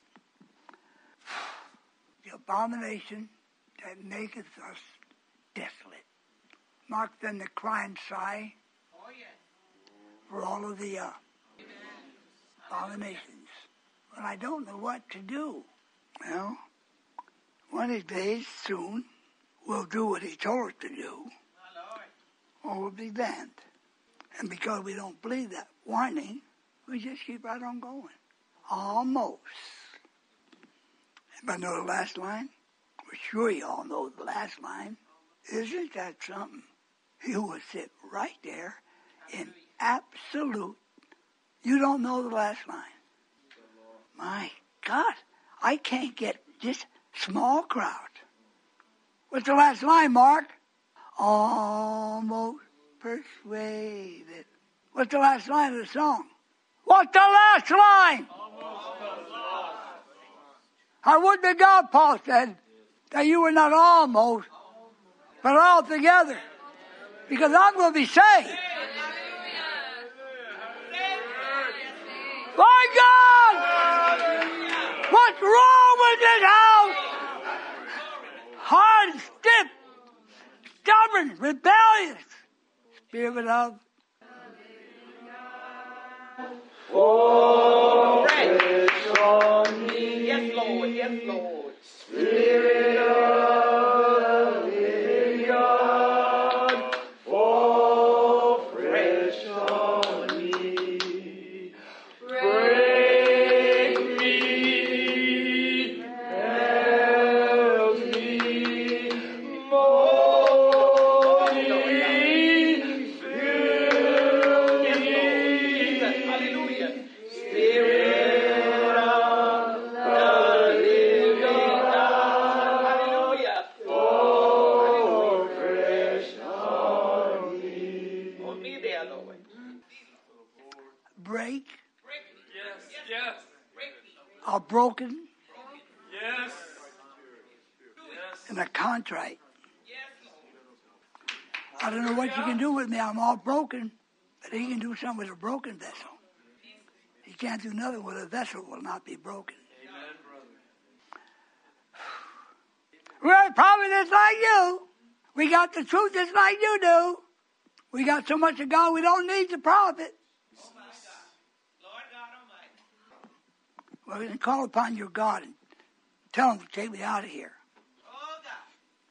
The abomination that maketh us desolate. Mark then the crying sigh. For all of the abominations. But I don't know what to do. Well, one of these days, soon, we'll do what he told us to do, or we'll be banned. And because we don't believe that warning, we just keep right on going. Almost. Anybody know the last line? We're sure you all know the last line. Isn't that something? You will sit right there in absolute. You don't know the last line. My God, I can't get this small crowd. What's the last line, Mark? Almost persuaded. What's the last line of the song? What's the last line? I would to God, Paul said, that you were not almost, but altogether. Because I'm going to be saved. My God! What's wrong with this house? Hard, stiff, stubborn, rebellious. Spirit of. Oh, fresh on me. Yes, Lord. Yes, Lord. Spirit of the living God. Oh, fresh on me. Break me. Help me. Mold me. Fill me. Hallelujah. Spirit of the living God. Hallelujah. Oh, fresh on me. On me there, Lord. Break Yes. are broken Yes. and a contrite. Yes, Lord. I don't know what you can do with me. I'm all broken. But he can do something with a broken vessel. He can't do nothing with a vessel will not be broken. Amen, brother. We're a prophet just like you. We got the truth just like you do. We got so much of God we don't need the prophet. Oh my God. Lord God Almighty. Well, we can call upon your God and tell him to take me out of here. Oh God.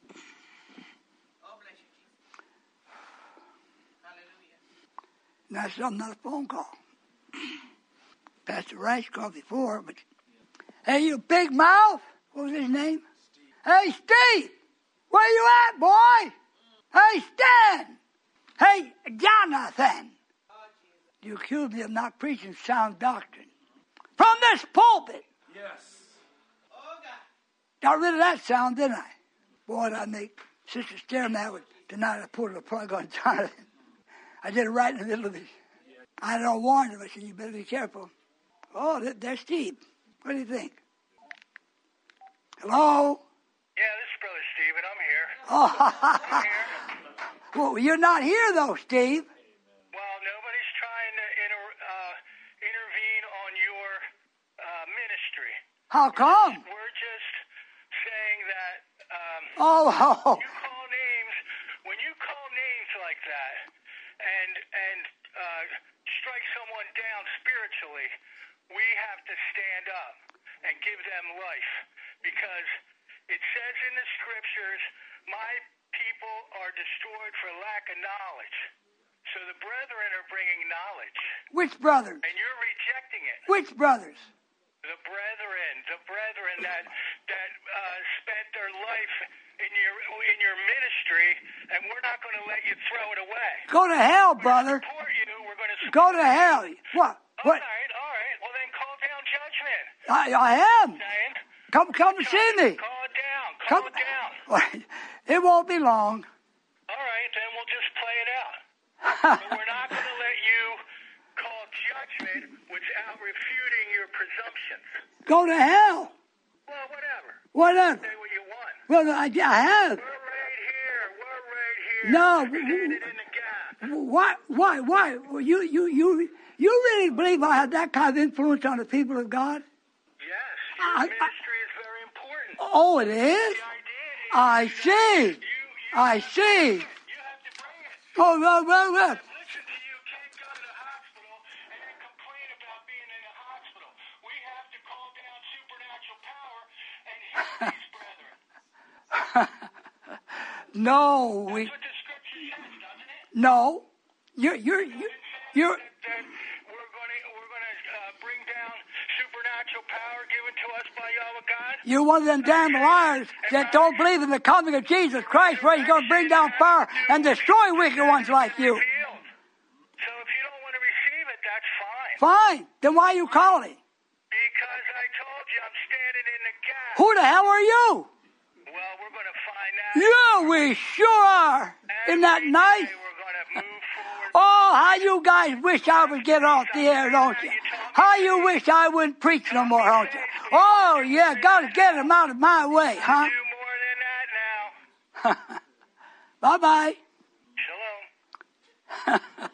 Oh bless you, Jesus. Hallelujah. And that's something, not a phone call. Pastor Rice called before, but hey, you big mouth. What was his name? Hey, Steve. Where you at, boy? Hey, Stan. Hey, Jonathan. You accused me of not preaching sound doctrine. From this pulpit. Yes. Oh God. Got rid of that sound, didn't I? Boy, did I make Sister Stare mad with tonight. I pulled the plug on Jonathan. I did it right in the middle of it. I had all warned him. I said, you better be careful. Oh, there's Steve. What do you think? Hello? Yeah, this is Brother Stephen. I'm here. Oh, I'm here. well, you're not here, though, Steve. Well, nobody's trying to intervene on your ministry. How come? We're just saying that Oh, you call names, when you call names like that and strike someone down spiritually, we have to stand up and give them life, because it says in the scriptures, my people are destroyed for lack of knowledge. So the brethren are bringing knowledge, which brothers? and you're rejecting it. Which brothers? The brethren that spent their life in your ministry, and we're not going to let you throw it away. Go to hell, brother. Support you. We're going to Go to hell. What? All What? right. Well, then call down judgment. I am. Saying, Come and see me. call it down. Come. Call it down. It won't be long. All right, then we'll just play it out. But we're not going to let you call judgment without refuting your presumptions. Go to hell. Well, whatever. Whatever. Say what you want. Well, I have. We're right here. No. We're standing in the gap. Why? Well, you really believe I have that kind of influence on the people of God? Yes, your ministry is very important. Oh, it is? The idea is I see. I see. you have to bring it. Oh, well. Listen to you can't go to the hospital and then complain about being in the hospital. We have to call down supernatural power and heal these brethren. No, That's what the scripture says, doesn't it? no. You're. That we're going to bring down supernatural power given to us by Yahweh God. You're one of them damn liars that don't believe in the coming of Jesus Christ, where he's going to bring down fire and destroy wicked ones like you. So if you don't want to receive it, that's fine. Fine. Then why are you calling? Because I told you I'm standing in the gap. Who the hell are you? Well, we're going to find out. Yeah, we sure are. Isn't that nice? We're going to move forward. Oh, how you guys wish I would get off the air, don't you? How you wish I wouldn't preach no more, don't you? Oh, yeah, got to get them out of my way, huh? Do more than that now. Bye-bye. Shalom.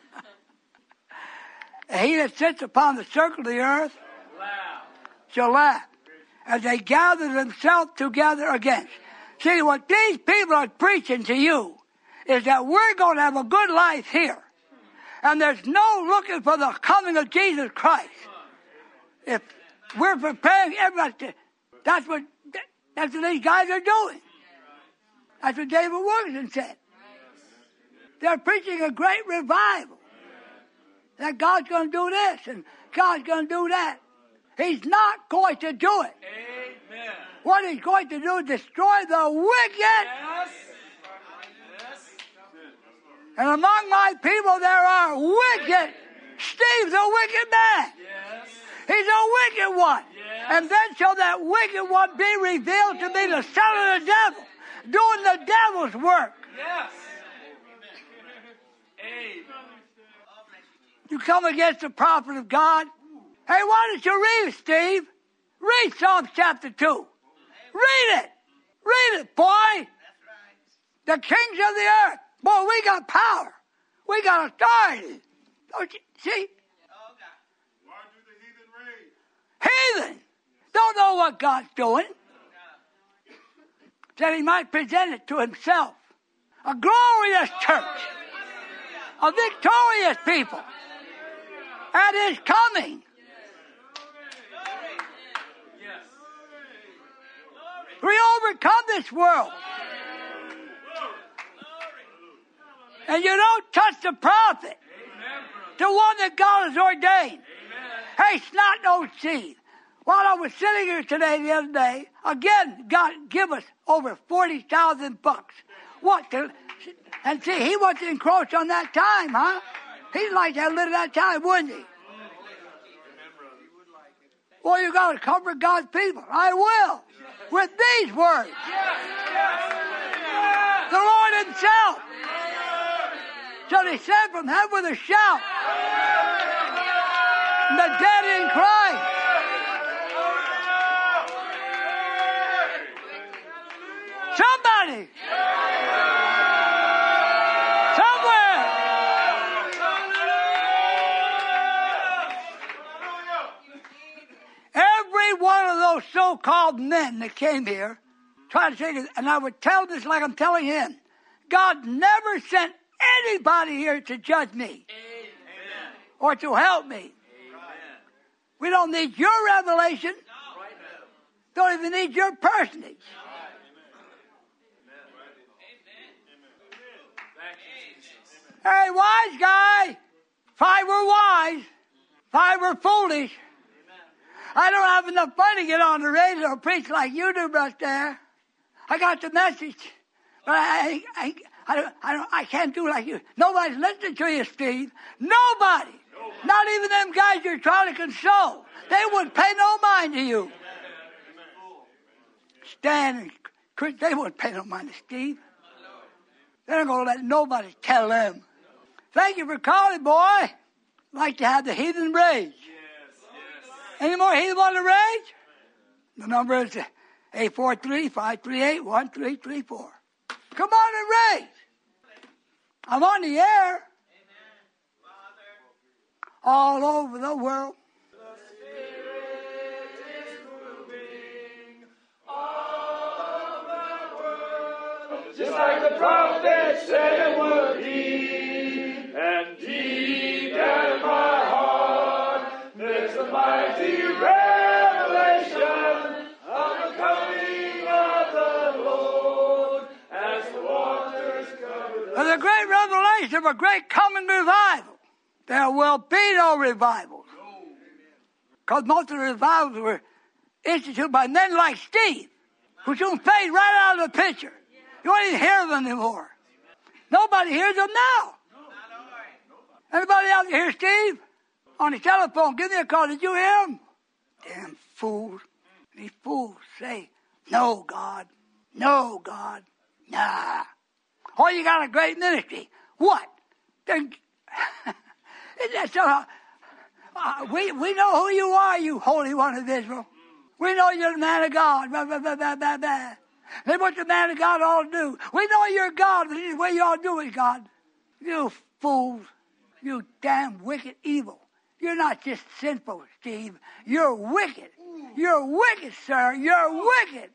He that sits upon the circle of the earth shall laugh as they gather themselves together against. See, what these people are preaching to you is that we're going to have a good life here. And there's no looking for the coming of Jesus Christ. If we're preparing everybody to, that's what these guys are doing. That's what David Wilkerson said. They're preaching a great revival. That God's going to do this and God's going to do that. He's not going to do it. Amen. What he's going to do is destroy the wicked. Yes. And among my people there are wicked. Steve's a wicked man. Yes. He's a wicked one. Yes. And then shall that wicked one be revealed to be the son of the devil, doing the devil's work. Yes. Amen. You come against the prophet of God. Hey, why don't you read it, Steve? Read Psalms chapter 2. Read it. Read it, boy. The kings of the earth Boy, we got power. We got authority. Don't you see? Why do the heathen rage? Heathen don't know what God's doing. That he might present it to himself. A glorious church. A victorious people. At his coming. We overcome this world. And you don't touch the prophet. The one that God has ordained. Hey, snot-nosed seed. While I was sitting here today, the other day, again, God give us over $40,000. What? And see, he wants to encroach on that time, huh? He'd like to have a little of that time, wouldn't he? Well, you got to comfort God's people. I will. With these words. The Lord himself shall descend from heaven with a shout. And the dead in Christ. Somebody. Somewhere. Every one of those so-called men that came here tried to say this, and I would tell this like I'm telling him. God never sent anybody here to judge me. Amen. Or to help me. Amen. We don't need your revelation. Don't even need your personage. Hey, wise guy. 5 were wise. 5 were foolish. I don't have enough money to get on the radio or preach like you do, Brother Stair. I got the message, but I can't do like you. Nobody's listening to you, Steve. Nobody. Not even them guys you're trying to console. They wouldn't pay no mind to you. Stan and Chris, they wouldn't pay no mind to Steve. They're not going to let nobody tell them. Thank you for calling, boy. Like to have the heathen rage. Any more heathen want to rage? The number is 843-538-1334. Come on and rage. I'm on the air. All over the world. Just like the prophet said it would be, and deep down in my heart, there's a mighty revelation of the coming of the Lord as the waters cover the There's a great revelation of a great coming revival. There will be no revivals. Because most of the revivals were instituted by men like Steve, who soon fade right out of the picture. You won't even hear them anymore. Nobody hears them now. Anybody out there hear Steve? On the telephone, give me a call. Did you hear him? Damn fools. These fools say, no, God. No, God. Nah. Oh, you got a great ministry. What? Then, we know who you are, you Holy One of Israel. We know you're the man of God. Blah, blah, blah, blah, blah, blah. That's what the man of God ought to do. We know you're God, but the way you ought to do is God. You fools. You damn wicked evil. You're not just sinful, Steve. You're wicked. You're wicked, sir. You're wicked.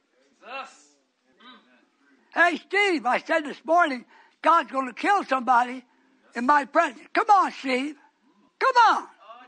Hey, Steve, I said this morning, God's going to kill somebody in my presence. Come on, Steve. Come on.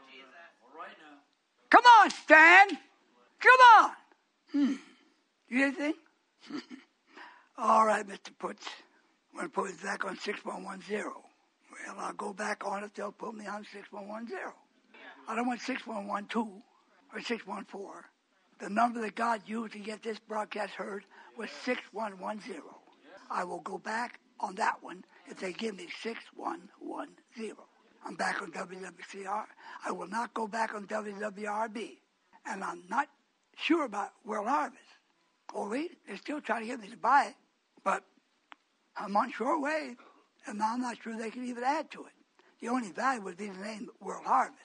Come on, Stan. Come on. You think? All right, Mr. Putz. I'm going to put it back on 6110. Well, I'll go back on it. They'll put me on 6110. I don't want 6112 or 614. The number that God used to get this broadcast heard was 6110. I will go back on that one if they give me 6110. I'm back on WWCR. I will not go back on WWRB. And I'm not sure about World Harvest. Oh, wait, they're still trying to get me to buy it. But I'm on shortwave, and I'm not sure they can even add to it. The only value would be the name World Harvest.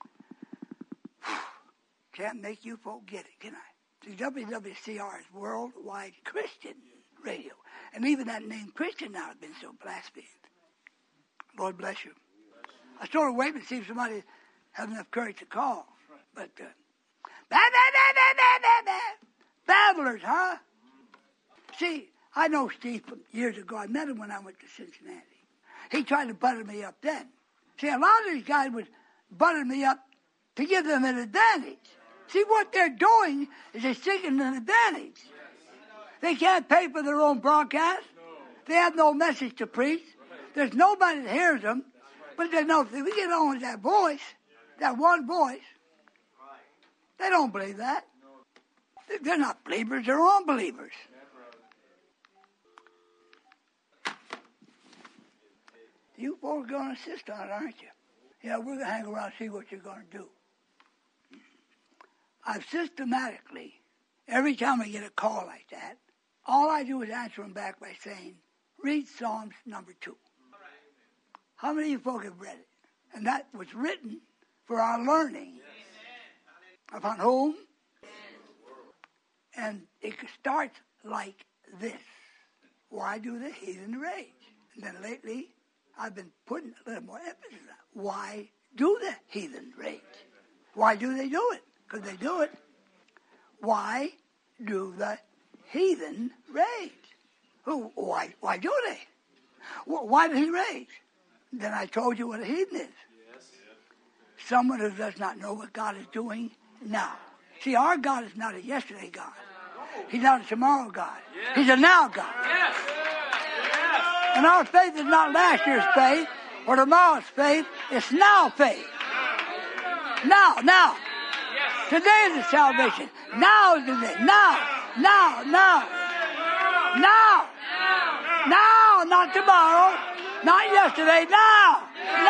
Can't make you folk get it, can I? The WWCR is Worldwide Christian Radio. And even that name Christian now has been so blasphemed. Lord bless you. I sort of wait to see if somebody has enough courage to call. But, babblers, huh? See, I know Steve from years ago. I met him when I went to Cincinnati. He tried to butter me up then. See, a lot of these guys would butter me up to give them an advantage. See, what they're doing is they're seeking an advantage. They can't pay for their own broadcast. They have no message to preach. There's nobody that hears them. But they know if we get on with that voice, that one voice, they don't believe that. They're not believers, they're unbelievers. You folks are going to insist on it, aren't you? Yeah, we're going to hang around and see what you're going to do. I've systematically, every time I get a call like that, all I do is answer them back by saying, read Psalms number 2. How many of you folks have read it? And that was written for our learning. Upon whom? And it starts like this. Why do the heathen rage? And then lately, I've been putting a little more emphasis on it. Why do the heathen rage? Why do they do it? Because they do it. Why do the heathen rage? Why do they? Why did he rage? Then I told you what a heathen is. Someone who does not know what God is doing now. See, our God is not a yesterday God. He's not a tomorrow God. He's a now God. And our faith is not last year's faith or tomorrow's faith. It's now faith. Now. Today is the salvation. Now is the day. Now. Not tomorrow. Not yesterday. Now.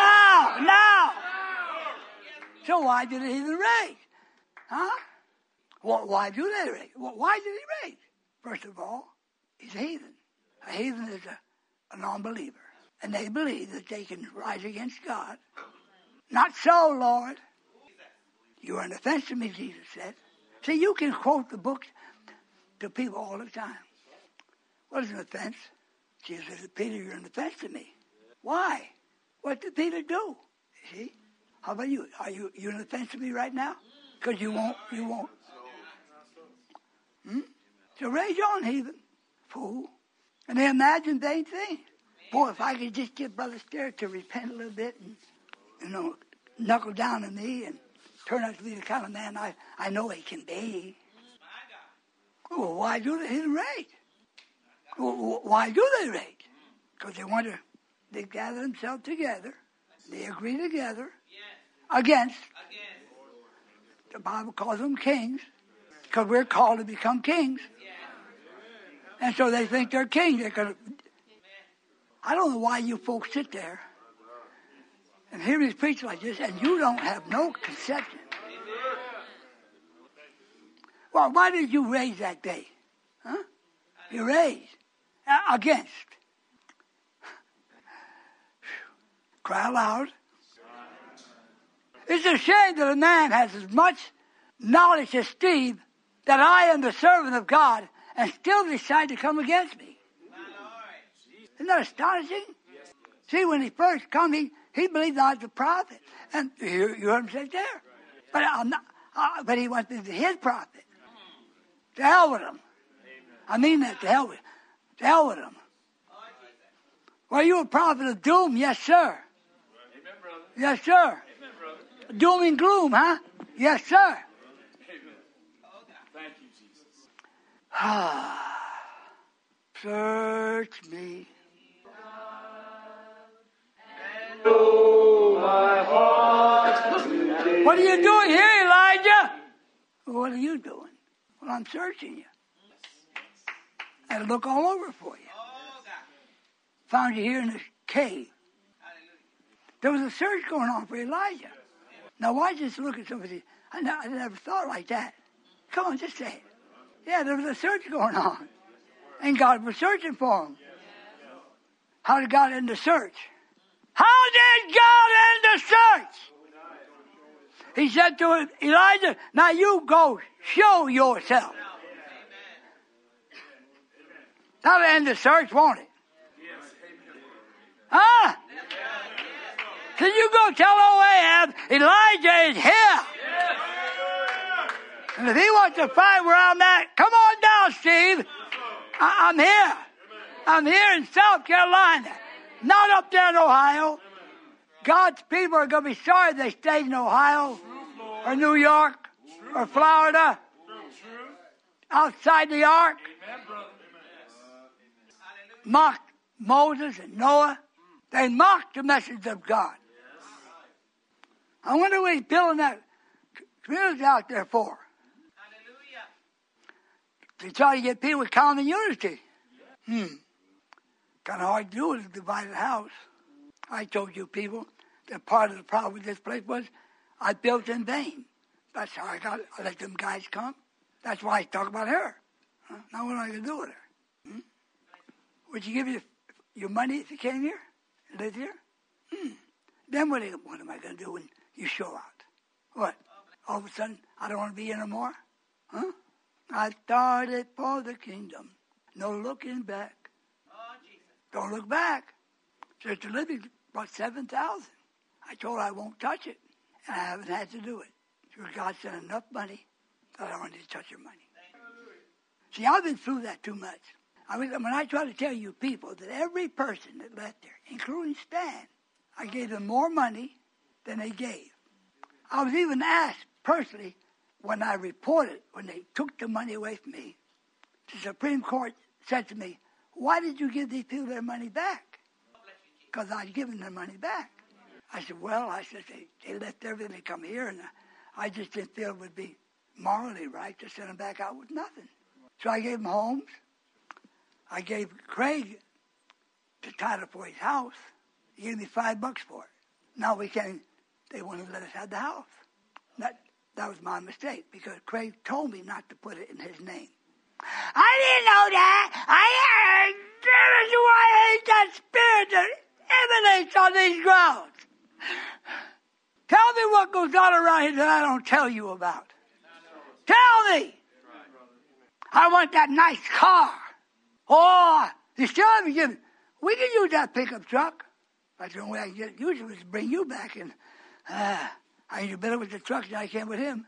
So why did the heathen rage? Huh? Well, why do they rage? Well, why did he rage? First of all, he's a heathen. A heathen is a non-believer. And they believe that they can rise against God. Not so, Lord. You are an offense to me, Jesus said. See, you can quote the books to people all the time. What is an offense? Jesus said, Peter, you're an offense to me. Why? What did Peter do? See? How about you? Are you an offense to me right now? Because you won't. So rage on, heathen. Fool. And they imagine vain things. Boy, if I could just get Brother Sterrett to repent a little bit and, knuckle down to me and turn out to be the kind of man I know he can be. Well, why do the heathen rage? Well, why do they rage? Because they gather themselves together. They agree together against. The Bible calls them kings because we're called to become kings. And so they think they're kings. I don't know why you folks sit there and hear me preach like this and you don't have no conception. Well, why did you rage that day? Huh? You raged against. Cry aloud. It's a shame that a man has as much knowledge as Steve that I am the servant of God and still decide to come against me. Isn't that astonishing? See, when he first came, he believed I was a prophet. And you heard him say it there. But but he went to his prophet. To hell with him. I mean that, to hell with him. Well, you a prophet of doom? Yes, sir. Yes, sir. Doom and gloom, huh? Yes, sir. Thank you, Jesus. Search me. What are you doing here, Elijah? What are you doing? Well, I'm searching you. I had to look all over for you. Found you here in this cave. There was a search going on for Elijah. Now, why just look at somebody? I never thought like that. Come on, just say it. Yeah, there was a search going on. And God was searching for him. How did God end the search? How did God end the search? He said to Elijah, now you go show yourself. That'll end the search, won't it? Huh? So you go tell old Ahab, Elijah is here. And if he wants to fight where I'm at, come on down, Steve. I'm here. I'm here in South Carolina, not up there in Ohio. God's people are going to be sorry they stayed in Ohio or New York or Florida outside the ark. Mocked Moses and Noah. They mocked the message of God. I wonder what he's building that community out there for. To try to get people with common unity. Kind of hard to do with a divided house. I told you people that part of the problem with this place was I built in vain. That's how I let them guys come. That's why I talk about her. Now what am I going to do with her? Would you give you your money if you came here and lived here? Then what am I going to do when you show out? What? All of a sudden, I don't want to be here no more? Huh? I started for the kingdom. No looking back. Don't look back. Sister Libby brought 7,000. I told her I won't touch it. And I haven't had to do it. Because God sent enough money that I don't need to touch your money. See, I've been through that too much. When I try to tell you people that every person that left there, including Stan, I gave them more money than they gave. I was even asked personally when I reported, when they took the money away from me, the Supreme Court said to me, why did you give these people their money back? Because I'd given their money back. I said, they left everything to come here, and I just didn't feel it would be morally right to send them back out with nothing. So I gave them homes. I gave Craig the title for his house. He gave me $5 for it. Now they won't even let us have the house. That was my mistake, because Craig told me not to put it in his name. I didn't know that. I hate that spirit that emanates on these grounds. Tell me what goes on around here that I don't tell you about. Tell me. I want that nice car. Oh, you still haven't given. We can use that pickup truck. That's the only way I can get it used is to bring you back. And I do better with the truck than I can with him.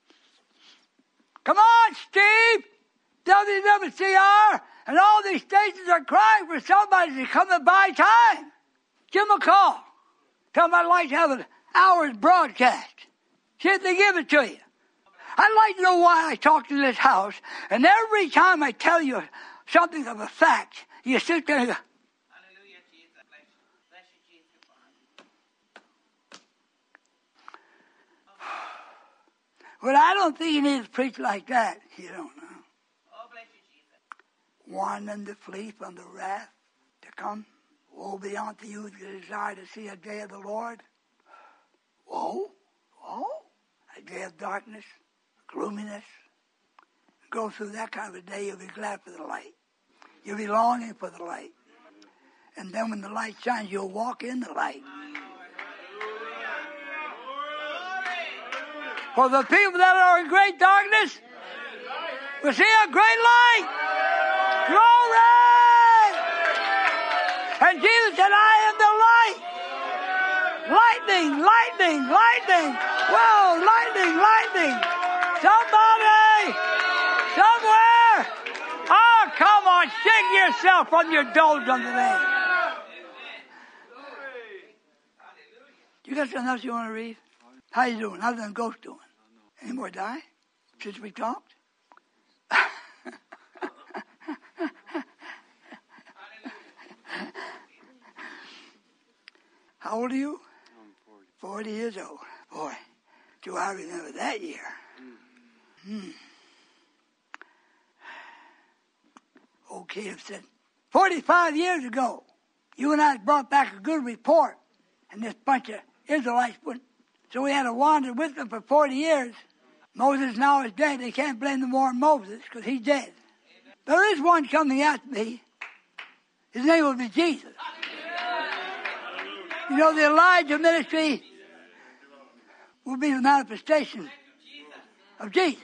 Come on, Steve. WWCR and all these stations are crying for somebody to come and buy time. Give them a call. Tell them I'd like to have an hour's broadcast. See if they give it to you. I'd like to know why I talk to this house, and every time I tell you something of a fact, you sit there and go, Hallelujah, Jesus. Bless you, Jesus. Well, I don't think you need to preach like that. You don't know. Oh, bless you, Jesus. Warn them to flee from the wrath to come. Woe be unto you that desire to see a day of the Lord. Woe, a day of darkness, gloominess. Go through that kind of a day, you'll be glad for the light. You'll be longing for the light. And then when the light shines, you'll walk in the light. For the people that are in great darkness will see a great light. Glory! And Jesus said, I am the light. Lightning, lightning, lightning. Whoa, lightning, lightning. Somebody, somewhere. Oh, come on, shake yourself from your doldrums today. You got something else you want to read? How you doing? How's them ghosts doing? Any more die since we talked? How old are you? I'm 40 years old. Boy, do I remember that year. Old Caleb said, 45 years ago, you and I brought back a good report, and this bunch of Israelites went. So we had to wander with them for 40 years. Moses now is dead. They can't blame them more on Moses because he's dead. There is one coming after me. His name will be Jesus. You know, the Elijah ministry will be the manifestation of Jesus.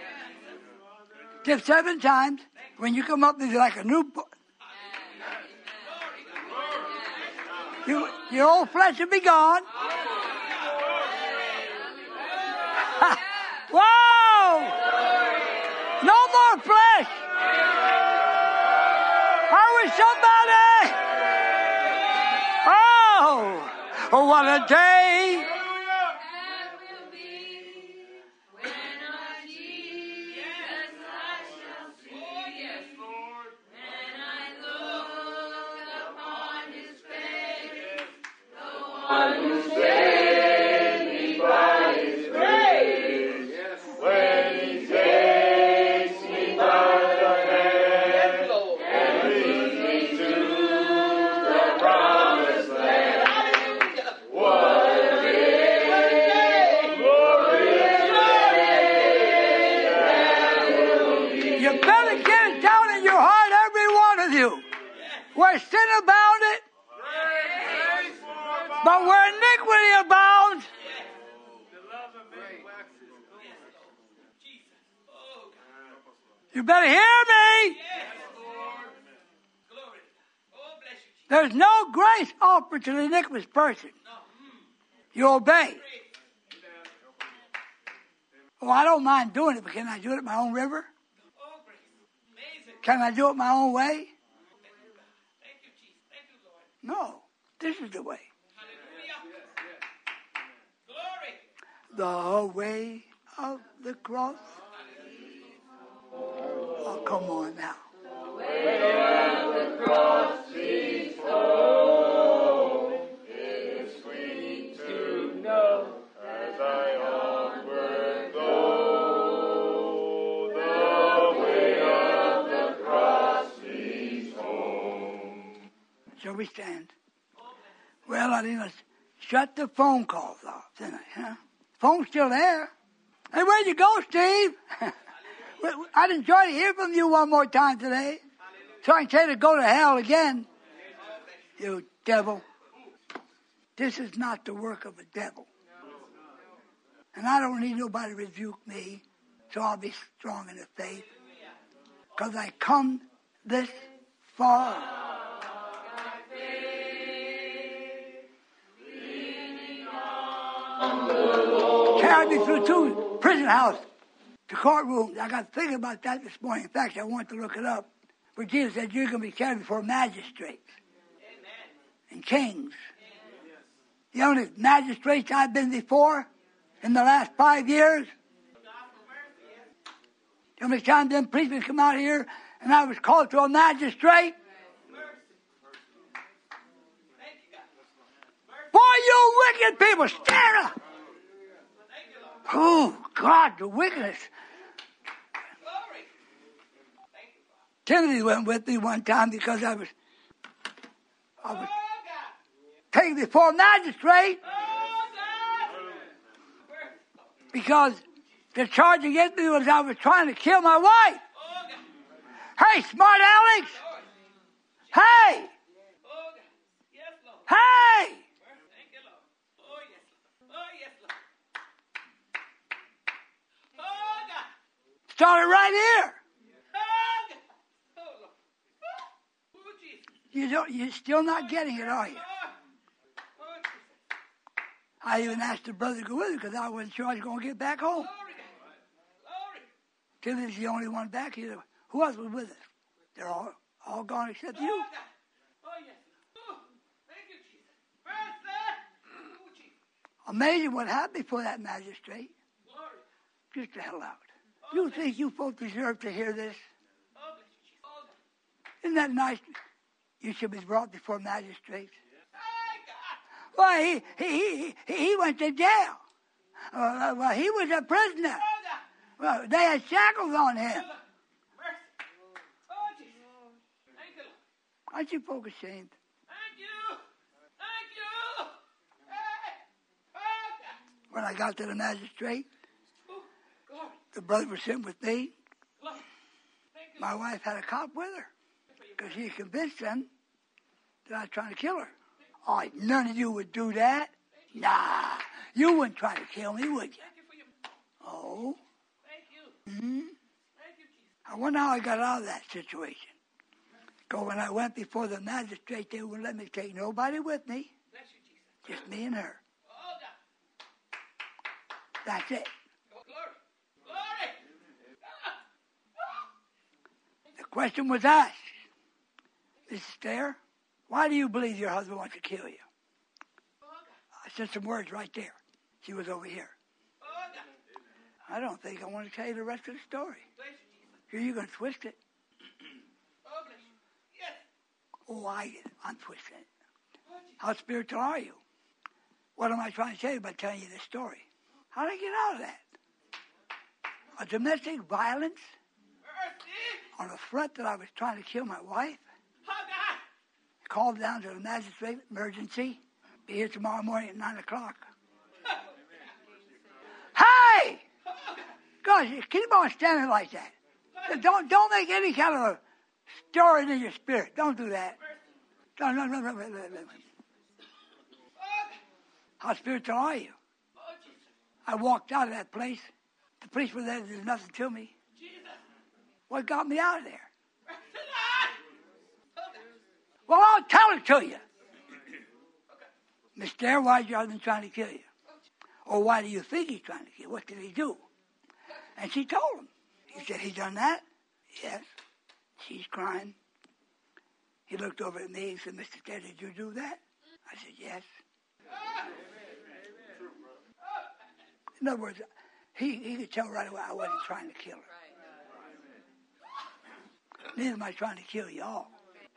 Just 7 times. When you come up, it's like a new book. Your old flesh will be gone. Whoa! No more flesh. Are we somebody? Oh, what a day. Where sin abounded, but where iniquity abounds, you better hear me. There's no grace offered to the iniquitous person. You obey. Oh, I don't mind doing it, but can I do it at my own river? Can I do it my own way? No, this is the way. The way of the cross. Oh, come on now. The way of the cross leads home. It is sweet to know as I onward go. The way of the cross leads home. Shall we stand? Well, I didn't shut the phone calls off, didn't I? Huh? Phone's still there. Hey, where'd you go, Steve? I'd enjoy to hear from you one more time today. So I can tell you to go to hell again. You devil. This is not the work of a devil. And I don't need nobody to rebuke me. So I'll be strong in the faith. Because I come this far. Carried me through 2 prison houses, the courtrooms. I got thinking about that this morning. In fact, I wanted to look it up. Where Jesus said, you're going to be carried before magistrates and kings. The only magistrates I've been before in the last 5 years. How many times them policemen come out here and I was called to a magistrate? Boy, you wicked people, stand up! Oh, God, the wickedness. Timothy went with me one time because I was taken before a magistrate because the charge against me was I was trying to kill my wife. Hey, smart Alex! Hey! Hey! Started right here. You're still not getting it, are you? I even asked the brother to go with me because I wasn't sure I was going to get back home. Timothy's the only one back here. Who else was with us? They're all gone except you. Amazing what happened before that magistrate. Just the hell out. You think you folks deserve to hear this? Isn't that nice? You should be brought before magistrates. Well, he went to jail. Well, he was a prisoner. Well, they had shackles on him. Aren't you folks ashamed? When I got to the magistrate, the brother was sitting with me. My wife had a cop with her because she convinced them that I was trying to kill her. Oh, none of you would do that. Nah, you wouldn't try to kill me, would you? Oh. Mm-hmm. I wonder how I got out of that situation. Because when I went before the magistrate, they wouldn't let me take nobody with me. Just me and her. Oh, God. That's it. Oh, glory. Glory. The question was asked, Mrs. Stair, why do you believe your husband wants to kill you? I said some words right there. She was over here. Oh, God. I don't think I want to tell you the rest of the story. Bless you, Jesus. Here you're going to twist it. Oh, bless you. Yes. Oh, I'm twisting it. Oh, Jesus. How spiritual are you? What am I trying to say by telling you this story? How did I get out of that? A domestic violence Mercy. on a front that I was trying to kill my wife. Oh, God. Called down to the magistrate, emergency. Be here tomorrow morning at 9 o'clock. Hey! Gosh, you keep on standing like that. Don't make any kind of a stirring in your spirit. Don't do that. No. How spiritual are you? Oh, Jesus. I walked out of that place. The police were there. There's nothing to me. Jesus. What got me out of there? Mercy, Lord. Oh, God. Well, I'll tell it to you. Miss Dare, why is your husband trying to kill you? Or why do you think he's trying to kill you? What did he do? And she told him. He said, he done that? Yes. She's crying. He looked over at me and said, Mr. Dare, did you do that? I said, yes. In other words, he could tell right away I wasn't trying to kill her. Neither am I trying to kill y'all.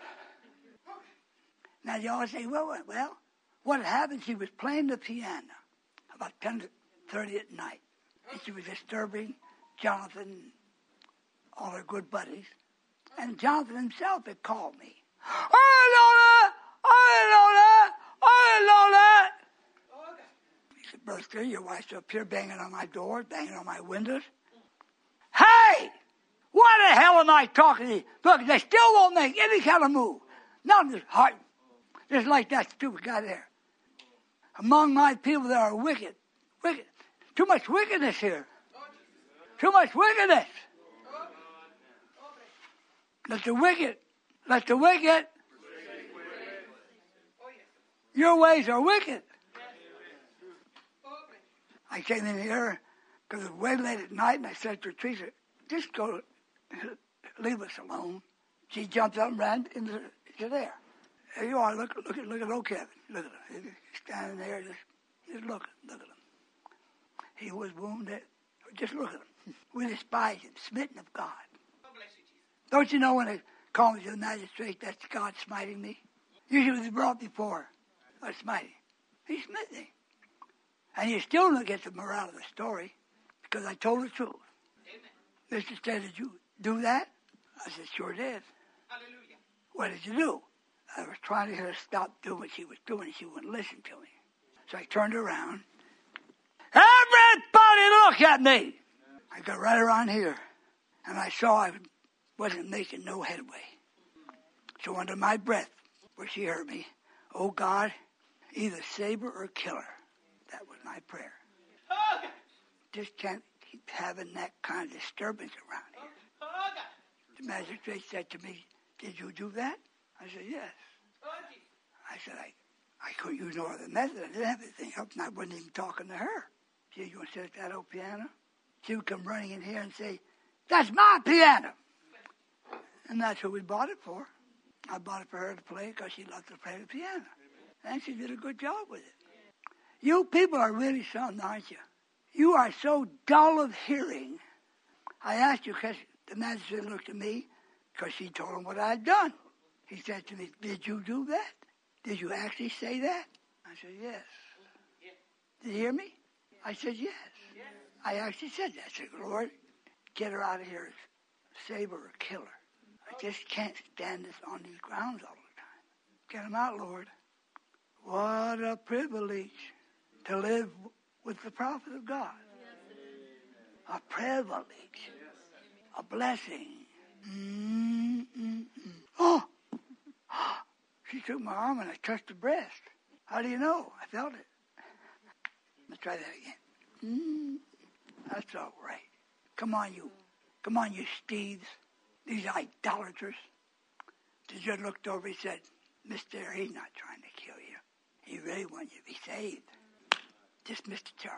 Now y'all say, well, what had happened, she was playing the piano about 10:30 at night. And she was disturbing Jonathan, all her good buddies. And Jonathan himself had called me. I didn't know that. He said, Brother Steele, your wife's up here banging on my door, banging on my windows. Hey! Why the hell am I talking to you? Look, they still won't make any kind of move. None of this heart. Just like that stupid guy there. Among my people there are wicked. Too much wickedness here. Too much wickedness. Let the wicked. Your ways are wicked. I came in here because it was way late at night, and I said to Teresa, just go, leave us alone. She jumped up and ran into there. There you are. Look at old Kevin. Look at him. He's standing there, just look at him. He was wounded. Just look at him. We despise him, smitten of God. Don't you know when they call me to the magistrate, that's God smiting me? Usually it was brought before. God smiting. He smit me. And you still don't get the morale of the story because I told the truth. Amen. Mr. said, did you do that? I said, sure did. Hallelujah. What did you do? I was trying to get her to stop doing what she was doing, and she wouldn't listen to me. So I turned around. Everybody look at me! I got right around here, and I saw I wasn't making no headway. So under my breath, where she heard me, oh God, either save her or kill her. That was my prayer. Just can't keep having that kind of disturbance around here. The magistrate said to me, did you do that? I said, yes. I said, I couldn't use no other method. I didn't have anything else, and I wasn't even talking to her. She said, you want to sit at that old piano? She would come running in here and say, that's my piano. And that's who we bought it for. I bought it for her to play because she loved to play the piano. And she did a good job with it. You people are really something, aren't you? You are so dull of hearing. I asked you because the magistrate looked at me because she told him what I had done. He said to me, did you do that? Did you actually say that? I said, yes. Did you hear me? I said, yes. I actually said that. I said, Lord, get her out of here. Save her or kill her. I just can't stand this on these grounds all the time. Get them out, Lord. What a privilege to live with the prophet of God. A privilege. A blessing. Oh! She took my arm and I touched her breast. How do you know? I felt it. Let's try that again. That's all right. Come on, you Steves. These idolaters. The judge looked over and said, Mr. He's not trying to kill you. He really wants you to be saved. Dismiss the charge.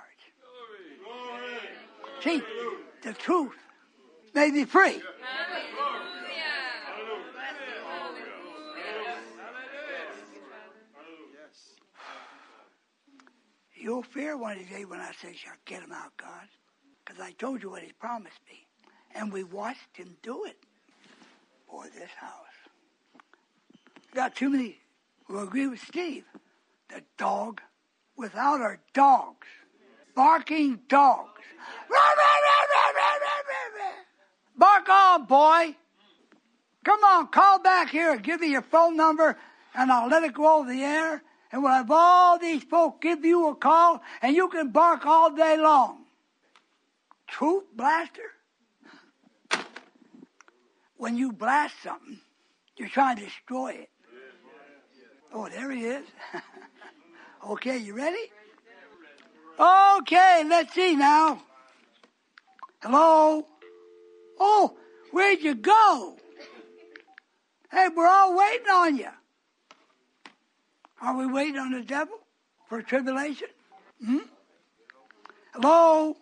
See, the truth made me free. You'll fear one day when I say, "Shall get him out, God," because I told you what he promised me. And we watched him do it for this house. Got too many who agree with Steve. The dog without our dogs. Barking dogs. Bark on, boy. Come on, call back here. Give me your phone number, and I'll let it go over the air. And we'll have all these folk give you a call, and you can bark all day long. Truth blaster? When you blast something, you're trying to destroy it. Oh, there he is. Okay, you ready? Okay, let's see now. Hello? Oh, where'd you go? Hey, we're all waiting on you. Are we waiting on the devil for tribulation? Hello?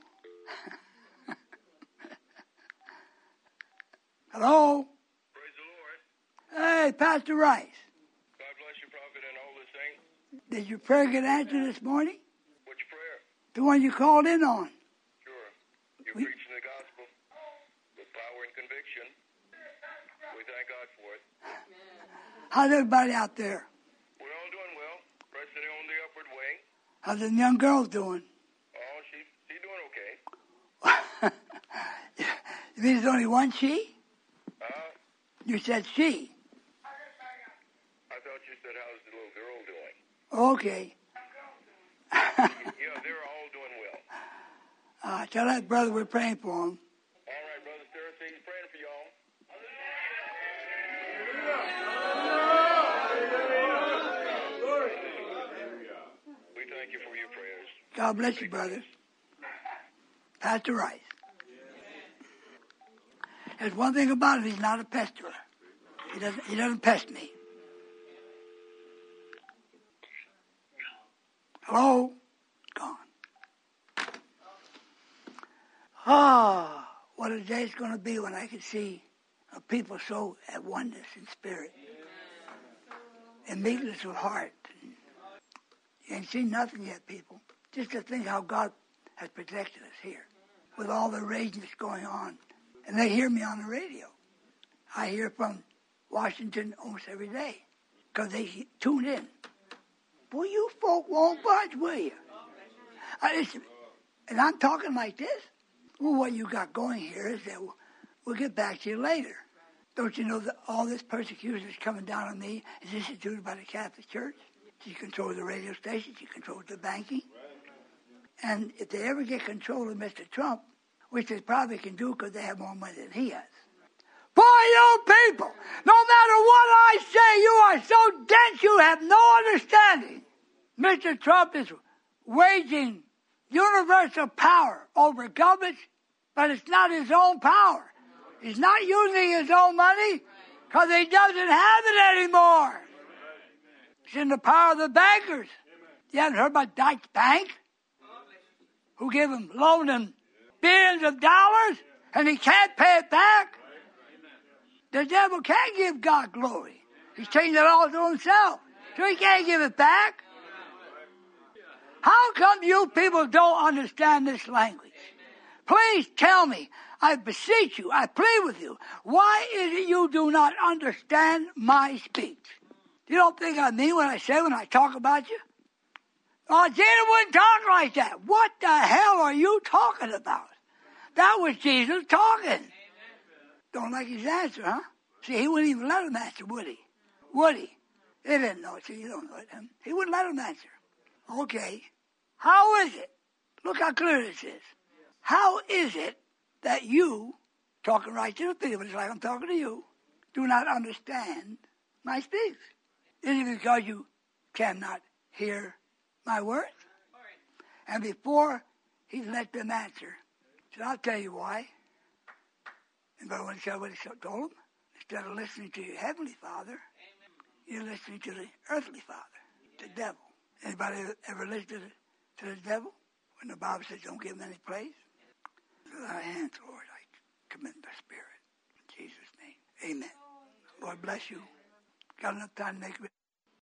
Hello? Praise the Lord. Hey, Pastor Rice. God bless you, Prophet, and all the saints. Did your prayer get answered this morning? Which prayer? The one you called in on. Sure. You're preaching the gospel with power and conviction. We thank God for it. How's everybody out there? We're all doing well. Pressing on the upward way. How's the young girl doing? Oh, she's doing okay. You mean there's only one she? You said she. I thought you said, how's the little girl doing? Okay. Yeah, they're all doing well. Tell that brother we're praying for him. All right, Brother Cersei, he's praying for y'all. We thank you for your prayers. God bless you, brother. Pastor Rice. There's one thing about him, he's not a pesterer. He doesn't pest me. Hello? Gone. What a day it's going to be when I can see a people so at oneness in spirit. And meekness of heart. You ain't seen nothing yet, people. Just to think how God has protected us here. With all the raging that's going on. And they hear me on the radio. I hear from Washington almost every day. Because they tune in. Boy, you folk won't budge, will you? And I'm talking like this. Well, what you got going here is that we'll get back to you later. Don't you know that all this persecution is coming down on me is instituted by the Catholic Church? She controls the radio station. She controls the banking. And if they ever get control of Mr. Trump, which they probably can do because they have more money than he has. Boy, you people, no matter what I say, you are so dense you have no understanding. Mr. Trump is waging universal power over governments, but it's not his own power. He's not using his own money because he doesn't have it anymore. It's in the power of the bankers. You haven't heard about Deutsche Bank? Who give him, loan him billions of dollars and he can't pay it back? The devil can't give God glory. He's taking it all to himself. So he can't give it back. How come you people don't understand this language? Please tell me. I beseech you. I plead with you. Why is it you do not understand my speech? You don't think I mean what I say when I talk about you? Oh, Jesus wouldn't talk like that. What the hell are you talking about? That was Jesus talking. Don't like his answer, huh? See, he wouldn't even let him answer, would he? Would he? He didn't know it, so you don't know it. He wouldn't let him answer. Okay. How is it? Look how clear this is. How is it that you, talking right to the people, it's like I'm talking to you, do not understand my speech? Is it because you cannot hear my words? And before he let them answer, he said, I'll tell you why. And Brother Wayne said what he told him. Instead of listening to your heavenly Father, you're listening to the earthly father, the devil. Anybody ever listened to the devil? When the Bible says don't give him any place? Thy hands, Lord, I commit my spirit. In Jesus' name. Amen. Lord bless you. Got enough time to make